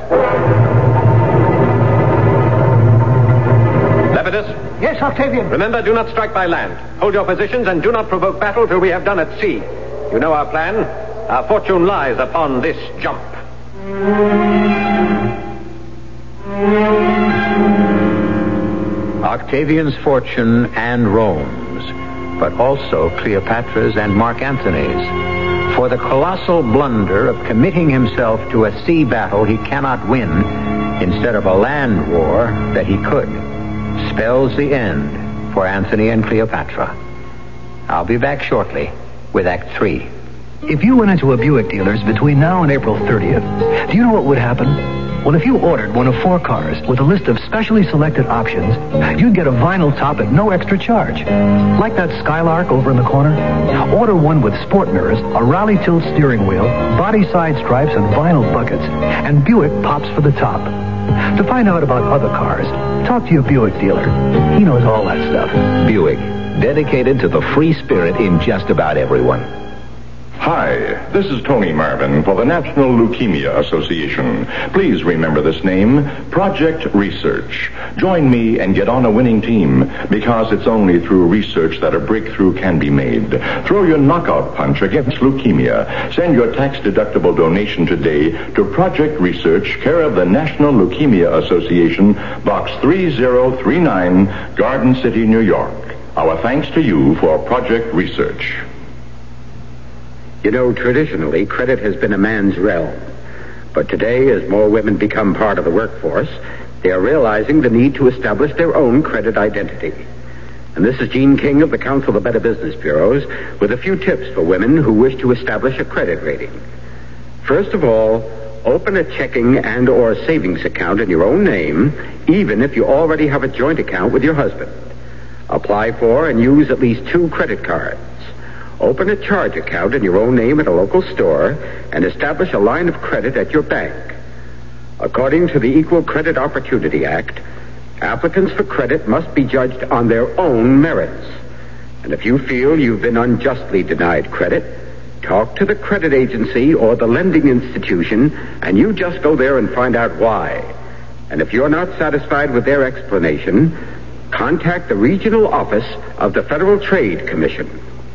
Speaker 18: Lepidus?
Speaker 15: Yes, Octavian.
Speaker 18: Remember, do not strike by land. Hold your positions and do not provoke battle till we have done at sea. You know our plan. Our fortune lies upon this jump.
Speaker 10: Octavian's fortune and Rome's, but also Cleopatra's and Mark Antony's. For the colossal blunder of committing himself to a sea battle he cannot win instead of a land war that he could, spells the end for Antony and Cleopatra. I'll be back shortly with Act 3.
Speaker 8: If you went into a Buick dealer's between now and April 30th, do you know what would happen? Well, if you ordered one of 4 cars with a list of specially selected options, you'd get a vinyl top at no extra charge. Like that Skylark over in the corner. Order one with sport mirrors, a rally tilt steering wheel, body side stripes, and vinyl buckets, and Buick pops for the top. To find out about other cars, talk to your Buick dealer. He knows all that stuff.
Speaker 14: Buick, dedicated to the free spirit in just about everyone.
Speaker 3: Hi, this is Tony Marvin for the National Leukemia Association. Please remember this name, Project Research. Join me and get on a winning team, because it's only through research that a breakthrough can be made. Throw your knockout punch against leukemia. Send your tax-deductible donation today to Project Research, care of the National Leukemia Association, Box 3039, Garden City, New York. Our thanks to you for Project Research.
Speaker 4: You know, traditionally, credit has been a man's realm. But today, as more women become part of the workforce, they are realizing the need to establish their own credit identity. And this is Gene King of the Council of Better Business Bureaus with a few tips for women who wish to establish a credit rating. First of all, open a checking and or savings account in your own name, even if you already have a joint account with your husband. Apply for and use at least 2 credit cards. Open a charge account in your own name at a local store and establish a line of credit at your bank. According to the Equal Credit Opportunity Act, applicants for credit must be judged on their own merits. And if you feel you've been unjustly denied credit, talk to the credit agency or the lending institution, and you just go there and find out why. And if you're not satisfied with their explanation, contact the regional office of the Federal Trade Commission.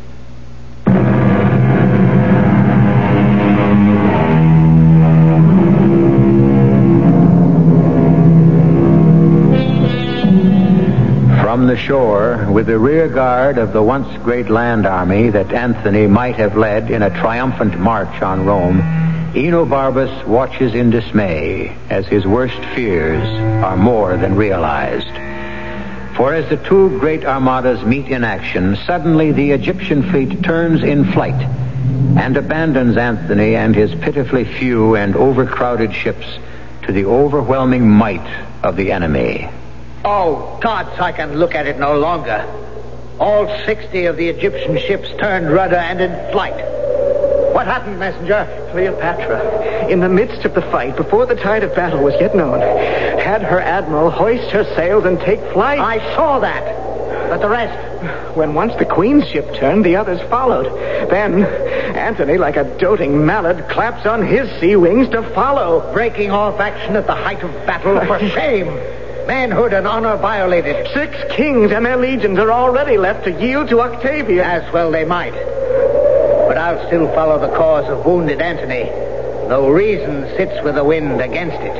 Speaker 10: From the shore, with the rear guard of the once great land army that Antony might have led in a triumphant march on Rome, Enobarbus watches in dismay as his worst fears are more than realized. For as the 2 great armadas meet in action, suddenly the Egyptian fleet turns in flight and abandons Antony and his pitifully few and overcrowded ships to the overwhelming might of the enemy.
Speaker 15: Oh, gods, I can look at it no longer. All 60 of the Egyptian ships turned rudder and in flight. What happened, messenger?
Speaker 5: Cleopatra, in the midst of the fight, before the tide of battle was yet known, had her admiral hoist her sails and take flight.
Speaker 15: I saw that. But the rest?
Speaker 5: When once the queen's ship turned, the others followed. Then Antony, like a doting mallard, claps on his sea wings to follow.
Speaker 15: Breaking off action at the height of battle, for shame. Manhood and honor violated.
Speaker 5: 6 kings and their legions are already left to yield to Octavian.
Speaker 15: As well they might. But I'll still follow the cause of wounded Antony, though reason sits with the wind against it.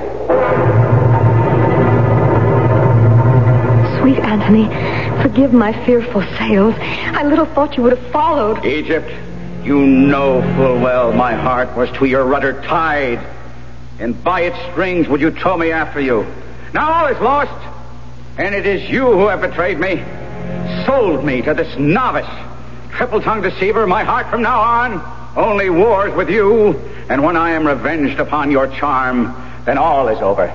Speaker 11: Sweet Antony, forgive my fearful sails. I little thought you would have followed.
Speaker 12: Egypt, you know full well my heart was to your rudder tied. and by its strings would you tow me after you. Now all is lost, and it is you who have betrayed me, sold me to this novice, triple-tongued deceiver. My heart from now on only wars with you, and when I am revenged upon your charm, then all is over.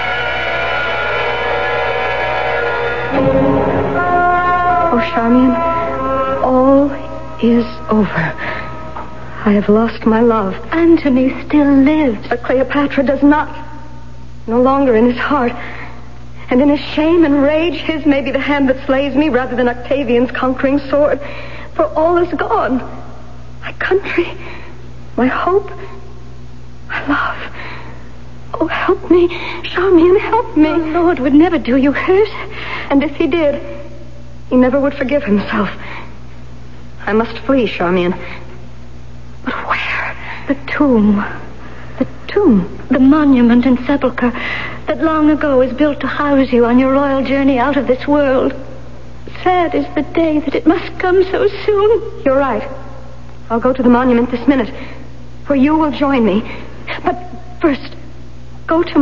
Speaker 11: Oh, Charmian, all is over. I have lost my love.
Speaker 7: Antony still lives.
Speaker 11: But Cleopatra does not. No longer in his heart. And in his shame and rage, his may be the hand that slays me rather than Octavian's conquering sword. For all is gone. My country, my hope, my love. Oh, help me, Charmian, help me.
Speaker 7: The Lord would never do you hurt.
Speaker 11: And if he did, he never would forgive himself. I must flee, Charmian. But where?
Speaker 7: The tomb.
Speaker 11: The tomb?
Speaker 7: The monument and sepulchre that long ago was built to house you on your royal journey out of this world. Sad is the day that it must come so soon.
Speaker 11: You're right. I'll go to the monument this minute, where you will join me. But first, go to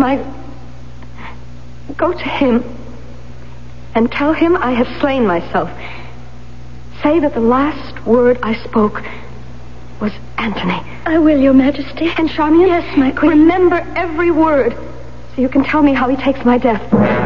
Speaker 11: him and tell him I have slain myself. Say that the last word I spoke was Antony.
Speaker 7: I will, Your Majesty.
Speaker 11: And Charmian?
Speaker 7: Yes, my queen.
Speaker 11: Remember every word, so you can tell me how he takes my death.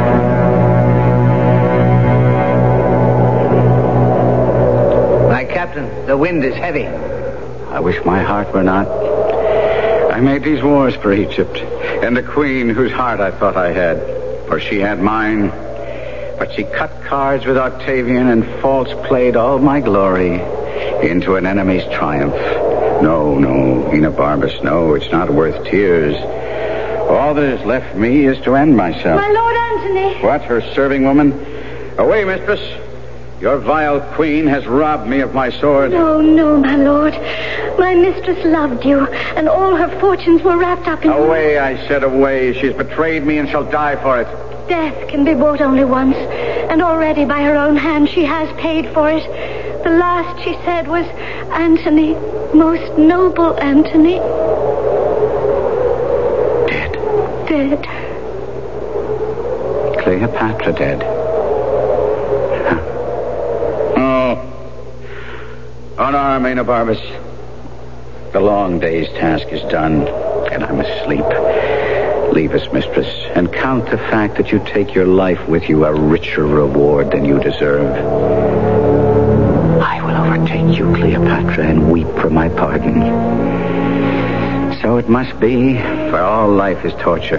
Speaker 15: My captain, the wind is heavy.
Speaker 12: I wish my heart were not. I made these wars for Egypt, and the queen whose heart I thought I had, for she had mine. But she cut cards with Octavian and false played all my glory into an enemy's triumph. No, Enobarbus, no, it's not worth tears. All that is left me is to end myself.
Speaker 7: My Lord Antony.
Speaker 12: What, her serving woman? Away, mistress. Your vile queen has robbed me of my sword.
Speaker 7: No, my lord. My mistress loved you, and all her fortunes were wrapped up in
Speaker 12: Away, I said, away. She's betrayed me and shall die for it.
Speaker 7: Death can be bought only once, and already by her own hand she has paid for it. The last she said was, Antony, most noble Antony. Dead.
Speaker 12: Cleopatra dead. Unarm, Enobarbus. The long day's task is done, and I'm asleep. Leave us, mistress, and count the fact that you take your life with you a richer reward than you deserve. I will overtake you, Cleopatra, and weep for my pardon. So it must be, for all life is torture.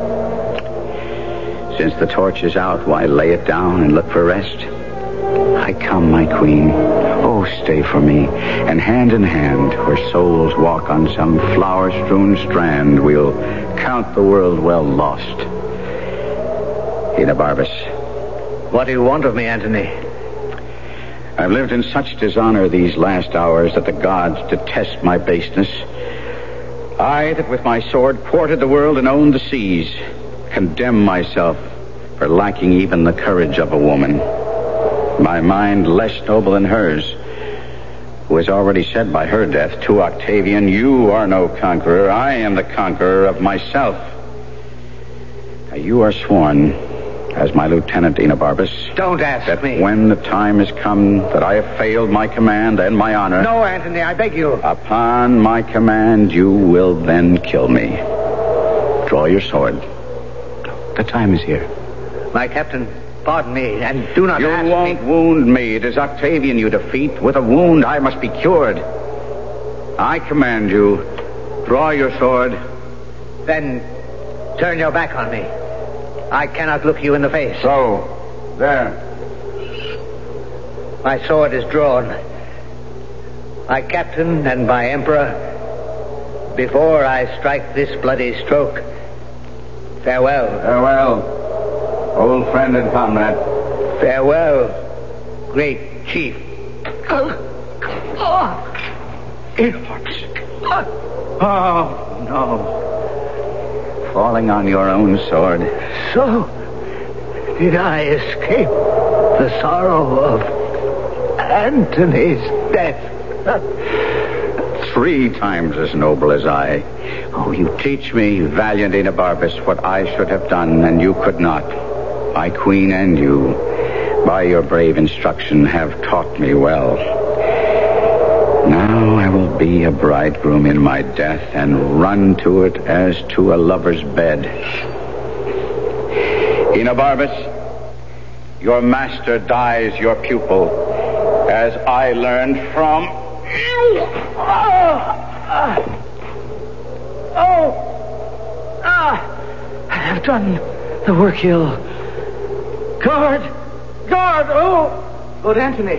Speaker 12: Since the torch is out, why lay it down and look for rest? I come, my queen. Oh, stay for me, and hand in hand, where souls walk on some flower-strewn strand, we'll count the world well lost. Enobarbus.
Speaker 15: What do you want of me, Antony?
Speaker 12: I've lived in such dishonor these last hours that the gods detest my baseness. I, that with my sword ported the world and owned the seas, condemn myself for lacking even the courage of a woman. My mind less noble than hers, who has already said by her death to Octavian, you are no conqueror, I am the conqueror of myself. Now, you are sworn, as my lieutenant, Enobarbus,
Speaker 15: don't ask
Speaker 12: that
Speaker 15: me.
Speaker 12: When the time has come that I have failed my command and my honor...
Speaker 15: No, Antony, I beg you.
Speaker 12: Upon my command, you will then kill me. Draw your sword. The time is here.
Speaker 15: My captain, pardon me, and do not ask me.
Speaker 12: You won't wound me. It is Octavian you defeat. With a wound, I must be cured. I command you, draw your sword.
Speaker 15: Then turn your back on me. I cannot look you in the face.
Speaker 12: So, there.
Speaker 15: My sword is drawn. My captain and my emperor, before I strike this bloody stroke, farewell.
Speaker 12: Farewell, old friend and comrade.
Speaker 15: Farewell, great chief.
Speaker 12: Oh, no. Falling on your own sword.
Speaker 23: So, did I escape the sorrow of Antony's death?
Speaker 12: 3 times as noble as I. Oh, you teach me, valiant Enobarbus, what I should have done, and you could not. My queen and you, by your brave instruction, have taught me well. Now I will be a bridegroom in my death and run to it as to a lover's bed. Enobarbus, your master dies your pupil, as I learned from you.
Speaker 5: I have done the work ill. Guard! Oh! Lord Antony!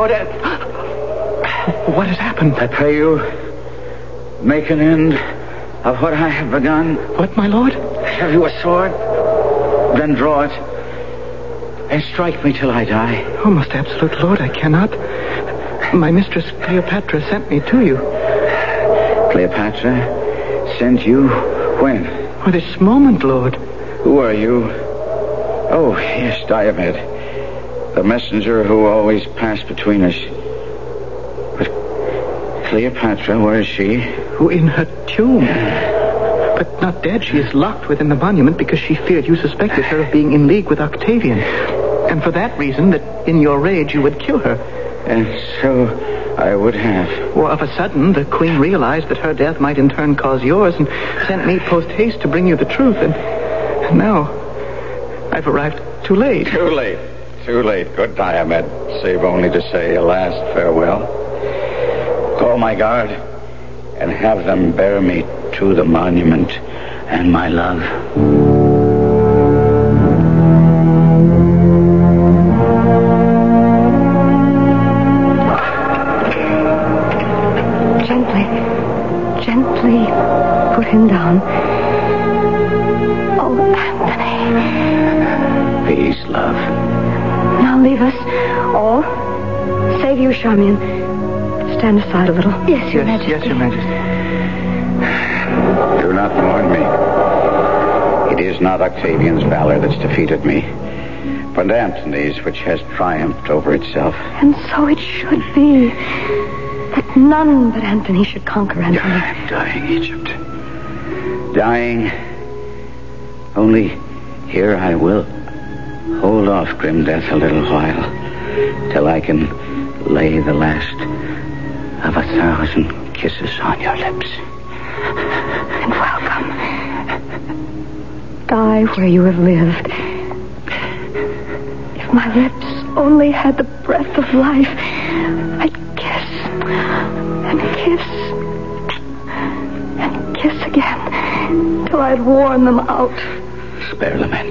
Speaker 5: What has happened?
Speaker 12: I pray you, make an end of what I have begun.
Speaker 5: What, my lord?
Speaker 12: Have you a sword? Then draw it, and strike me till I die.
Speaker 5: Oh, most absolute lord, I cannot. My mistress Cleopatra sent me to you.
Speaker 12: Cleopatra sent you when?
Speaker 5: For this moment, lord.
Speaker 12: Who are you? Oh, yes, Diomed. The messenger who always passed between us. But Cleopatra, where is she?
Speaker 5: Who, in her tomb. But not dead. She is locked within the monument because she feared you suspected her of being in league with Octavian. And for that reason, that in your rage you would kill her.
Speaker 12: And so I would have.
Speaker 5: Well, of a sudden, the queen realized that her death might in turn cause yours and sent me post-haste to bring you the truth. And now I've arrived too late.
Speaker 12: Too late. Good Diomed, save only to say a last farewell. Call my guard and have them bear me to the monument and my love.
Speaker 11: Gently put him down. Oh, Anthony.
Speaker 12: Peace, love.
Speaker 11: Now leave us all. Save you, Charmian. Stand aside a little.
Speaker 7: Yes, Your Majesty.
Speaker 5: Yes, Your Majesty.
Speaker 12: Do not mourn me. It is not Octavian's valor that's defeated me, but Antony's which has triumphed over itself.
Speaker 11: And so it should be. That none but Antony should conquer Antony.
Speaker 12: I'm dying, Egypt. Dying. Only here I will hold off grim death a little while, till I can lay the last of 1,000 kisses on your lips.
Speaker 11: And welcome. Die where you have lived. If my lips only had the breath of life, I'd kiss and kiss and kiss again till I'd worn them out.
Speaker 12: Spare lament.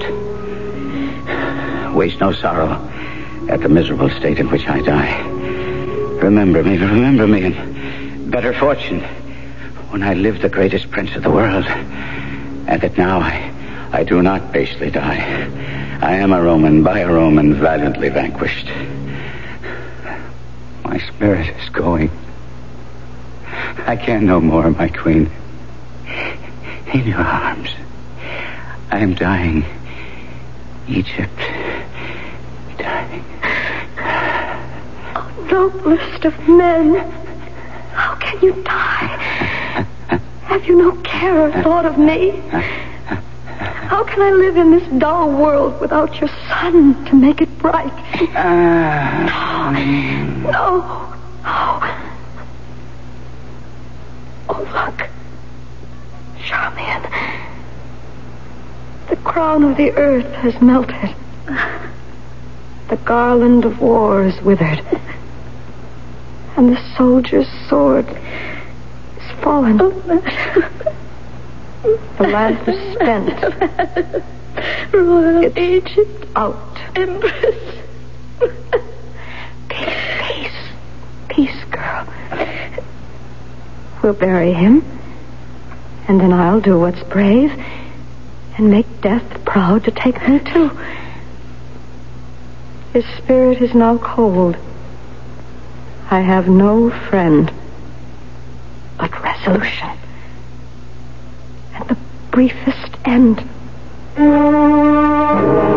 Speaker 12: Waste no sorrow at the miserable state in which I die. Remember me, and better fortune when I live the greatest prince of the world, and that now I do not basely die. I am a Roman, by a Roman, valiantly vanquished. My spirit is going. I can no more, my queen. In your arms. I am dying. Egypt. Dying.
Speaker 11: Oh, noblest of men. How can you die? Have you no care or thought of me? How can I live in this dull world without your sun to make it bright? No. Oh, look. Charmian. The crown of the earth has melted. The garland of war is withered. And the soldier's sword is fallen. The lamp is spent.
Speaker 7: Royal
Speaker 11: it's
Speaker 7: Egypt.
Speaker 11: Out.
Speaker 7: Empress.
Speaker 11: Peace, girl. We'll bury him. And then I'll do what's brave and make death proud to take me too. His spirit is now cold. I have no friend but resolution and the briefest end.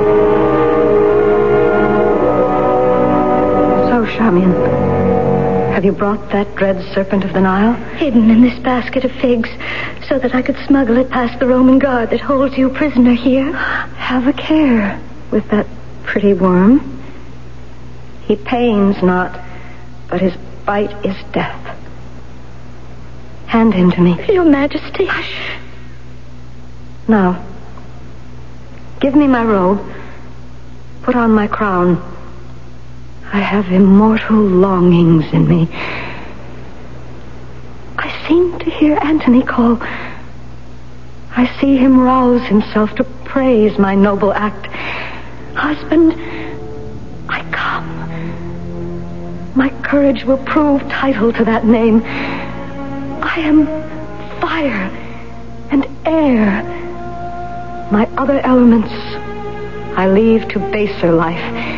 Speaker 11: So, Charmian,
Speaker 22: Have you brought that dread serpent of the Nile?
Speaker 7: Hidden in this basket of figs, so that I could smuggle it past the Roman guard that holds you prisoner here.
Speaker 22: Have a care with that pretty worm. He pains not, but his bite is death. Hand him to me.
Speaker 7: Your Majesty.
Speaker 22: Hush. Now, give me my robe. Put on my crown. I have immortal longings in me. I seem to hear Antony call. I see him rouse himself to praise my noble act. Husband, I come. My courage will prove title to that name. I am fire and air. My other elements I leave to baser life.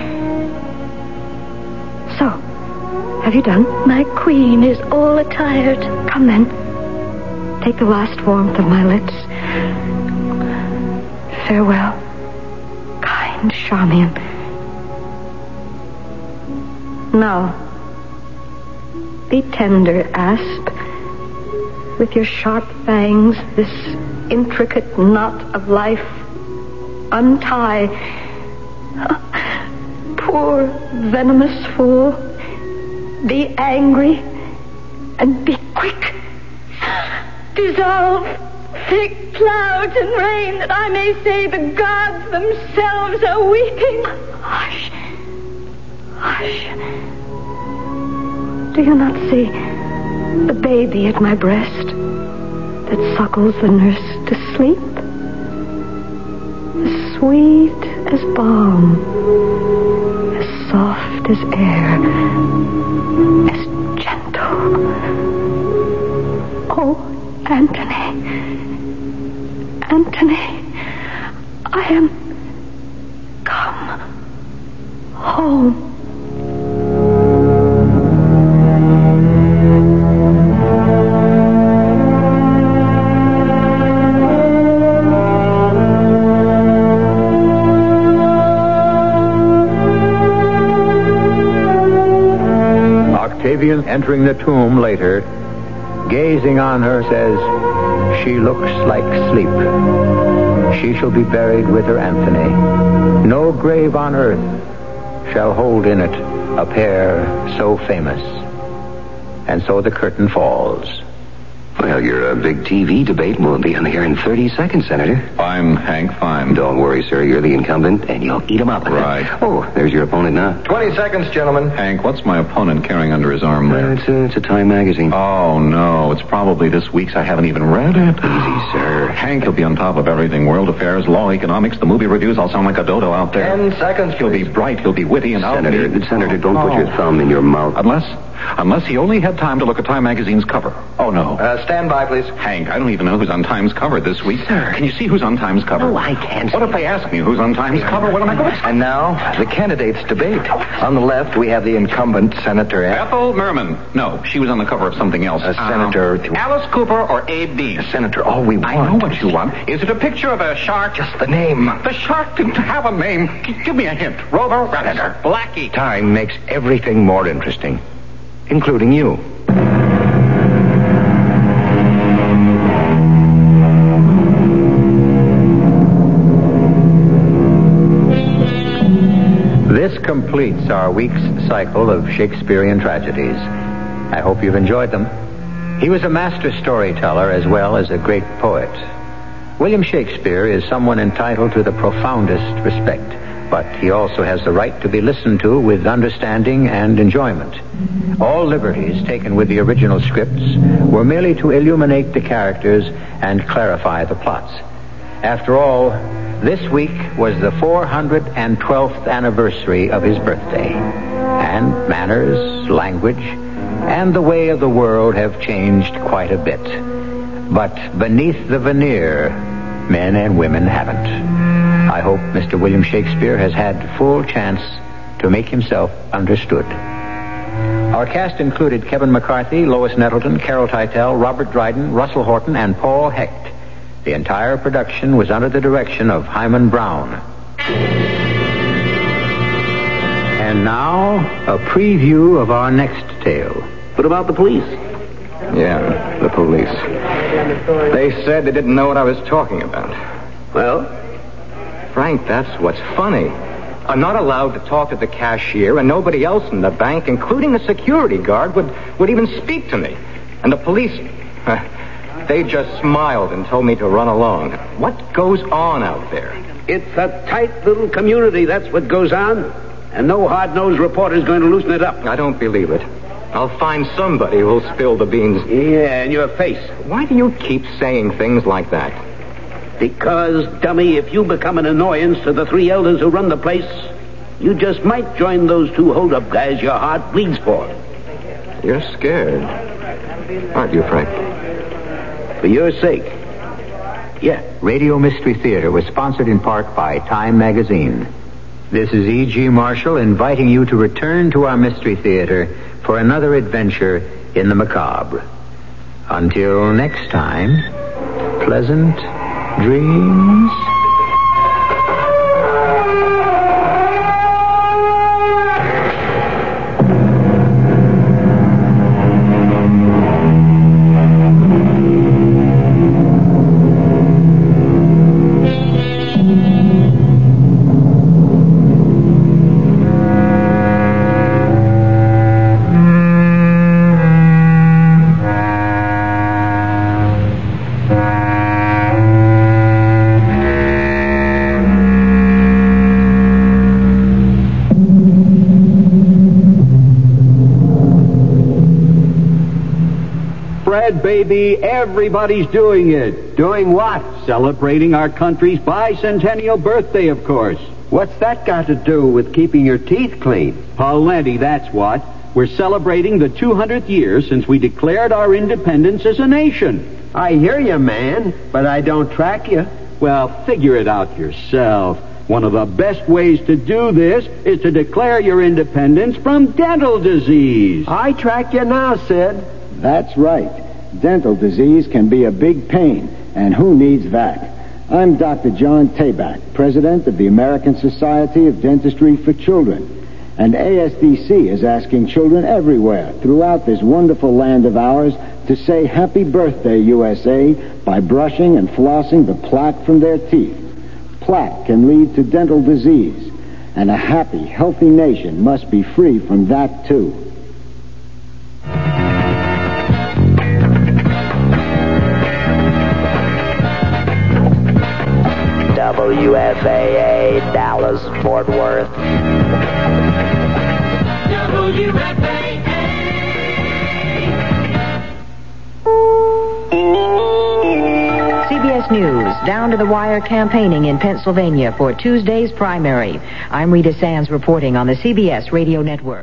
Speaker 22: So, have you done?
Speaker 7: My queen is all attired.
Speaker 22: Come then. Take the last warmth of my lips. Farewell, kind Charmian. Now, be tender, asp. With your sharp fangs, this intricate knot of life untie. Poor venomous fool. Be angry and be quick.
Speaker 7: Dissolve thick clouds and rain, that I may say the gods themselves are weeping.
Speaker 22: Hush. Hush. Do you not see the baby at my breast that suckles the nurse to sleep? As sweet as balm, as soft as air, as gentle. Oh, Antony. Antony, I am come home.
Speaker 10: Octavian, entering the tomb later, gazing on her, says, "She looks like sleep. She shall be buried with her Antony. No grave on earth shall hold in it a pair so famous." And so the curtain falls.
Speaker 14: Well, your big TV debate will be on the air in 30 seconds, Senator.
Speaker 2: Fine, Hank, fine.
Speaker 14: Don't worry, sir. You're the incumbent, and you'll eat 'em up.
Speaker 2: Right.
Speaker 14: Oh, there's your opponent now.
Speaker 2: 20 seconds, gentlemen. Hank, what's my opponent carrying under his arm there?
Speaker 14: It's a Time magazine.
Speaker 2: Oh, no. It's probably this week's. I haven't even read it.
Speaker 14: Easy, sir.
Speaker 2: Hank, he'll be on top of everything. World affairs, law, economics, the movie reviews. I'll sound like a dodo out there.
Speaker 16: 10 seconds,
Speaker 2: He'll be bright. He'll be witty. And
Speaker 14: Senator, don't put your thumb in your mouth.
Speaker 2: Unless he only had time to look at Time magazine's cover. Oh, no.
Speaker 16: Stand by, please.
Speaker 2: Hank, I don't even know who's on Time's cover this week.
Speaker 14: Sir.
Speaker 2: Can you see who's on Time's cover?
Speaker 14: No, I can't.
Speaker 2: What if they ask me who's on Time's cover? What am I going to say?
Speaker 20: And now, the candidates debate. On the left, we have the incumbent, Senator
Speaker 2: Ethel Merman. No, she was on the cover of something else.
Speaker 20: Senator...
Speaker 2: Alice Cooper or Abe Bean?
Speaker 20: Senator, all we want...
Speaker 2: I know what you want. Is it a picture of a shark?
Speaker 20: Just the name.
Speaker 2: The shark didn't have a name. Give me a hint. Rover, Senator. Blackie.
Speaker 20: Time makes everything more interesting, including you.
Speaker 10: This completes our week's cycle of Shakespearean tragedies. I hope you've enjoyed them. He was a master storyteller as well as a great poet. William Shakespeare is someone entitled to the profoundest respect, but he also has the right to be listened to with understanding and enjoyment. All liberties taken with the original scripts were merely to illuminate the characters and clarify the plots. After all, this week was the 412th anniversary of his birthday, and manners, language, and the way of the world have changed quite a bit. But beneath the veneer, men and women haven't. I hope Mr. William Shakespeare has had full chance to make himself understood. Our cast included Kevin McCarthy, Lois Nettleton, Carol Teitel, Robert Dryden, Russell Horton, and Paul Hecht. The entire production was under the direction of Hyman Brown. And now, a preview of our next tale.
Speaker 1: What about the police?
Speaker 20: Yeah, the police. They said they didn't know what I was talking about.
Speaker 1: Well?
Speaker 20: Frank, that's what's funny. I'm not allowed to talk to the cashier, and nobody else in the bank, including the security guard, would even speak to me. And the police, they just smiled and told me to run along. What goes on out there?
Speaker 1: It's a tight little community, that's what goes on. And no hard-nosed reporter's going to loosen it up.
Speaker 20: I don't believe it. I'll find somebody who'll spill the beans.
Speaker 1: Yeah, in your face.
Speaker 20: Why do you keep saying things like that?
Speaker 1: Because, dummy, if you become an annoyance to the three elders who run the place, you just might join those two hold-up guys your heart bleeds for.
Speaker 20: You're scared, aren't you, Frank?
Speaker 1: For your sake. Yeah.
Speaker 10: Radio Mystery Theater was sponsored in part by Time Magazine. This is E.G. Marshall inviting you to return to our Mystery Theater for another adventure in the macabre. Until next time, pleasant dreams.
Speaker 9: Baby, everybody's doing it. Doing what? Celebrating our country's bicentennial birthday, of course. What's that got to do with keeping your teeth clean? Plenty, that's what. We're celebrating the 200th year since we declared our independence as a nation. I hear you, man, but I don't track you. Well, figure it out yourself. One of the best ways to do this is to declare your independence from dental disease.
Speaker 13: I track you now, Sid. That's right. Dental disease can be a big pain, and who needs that? I'm Dr. John Tabak, president of the American Society of Dentistry for Children. And ASDC is asking children everywhere throughout this wonderful land of ours to say Happy Birthday, USA, by brushing and flossing the plaque from their teeth. Plaque can lead to dental disease, and a happy, healthy nation must be free from that, too.
Speaker 24: WFAA, Dallas, Fort Worth.
Speaker 25: CBS News, down to the wire campaigning in Pennsylvania for Tuesday's primary. I'm Rita Sands reporting on the CBS Radio Network.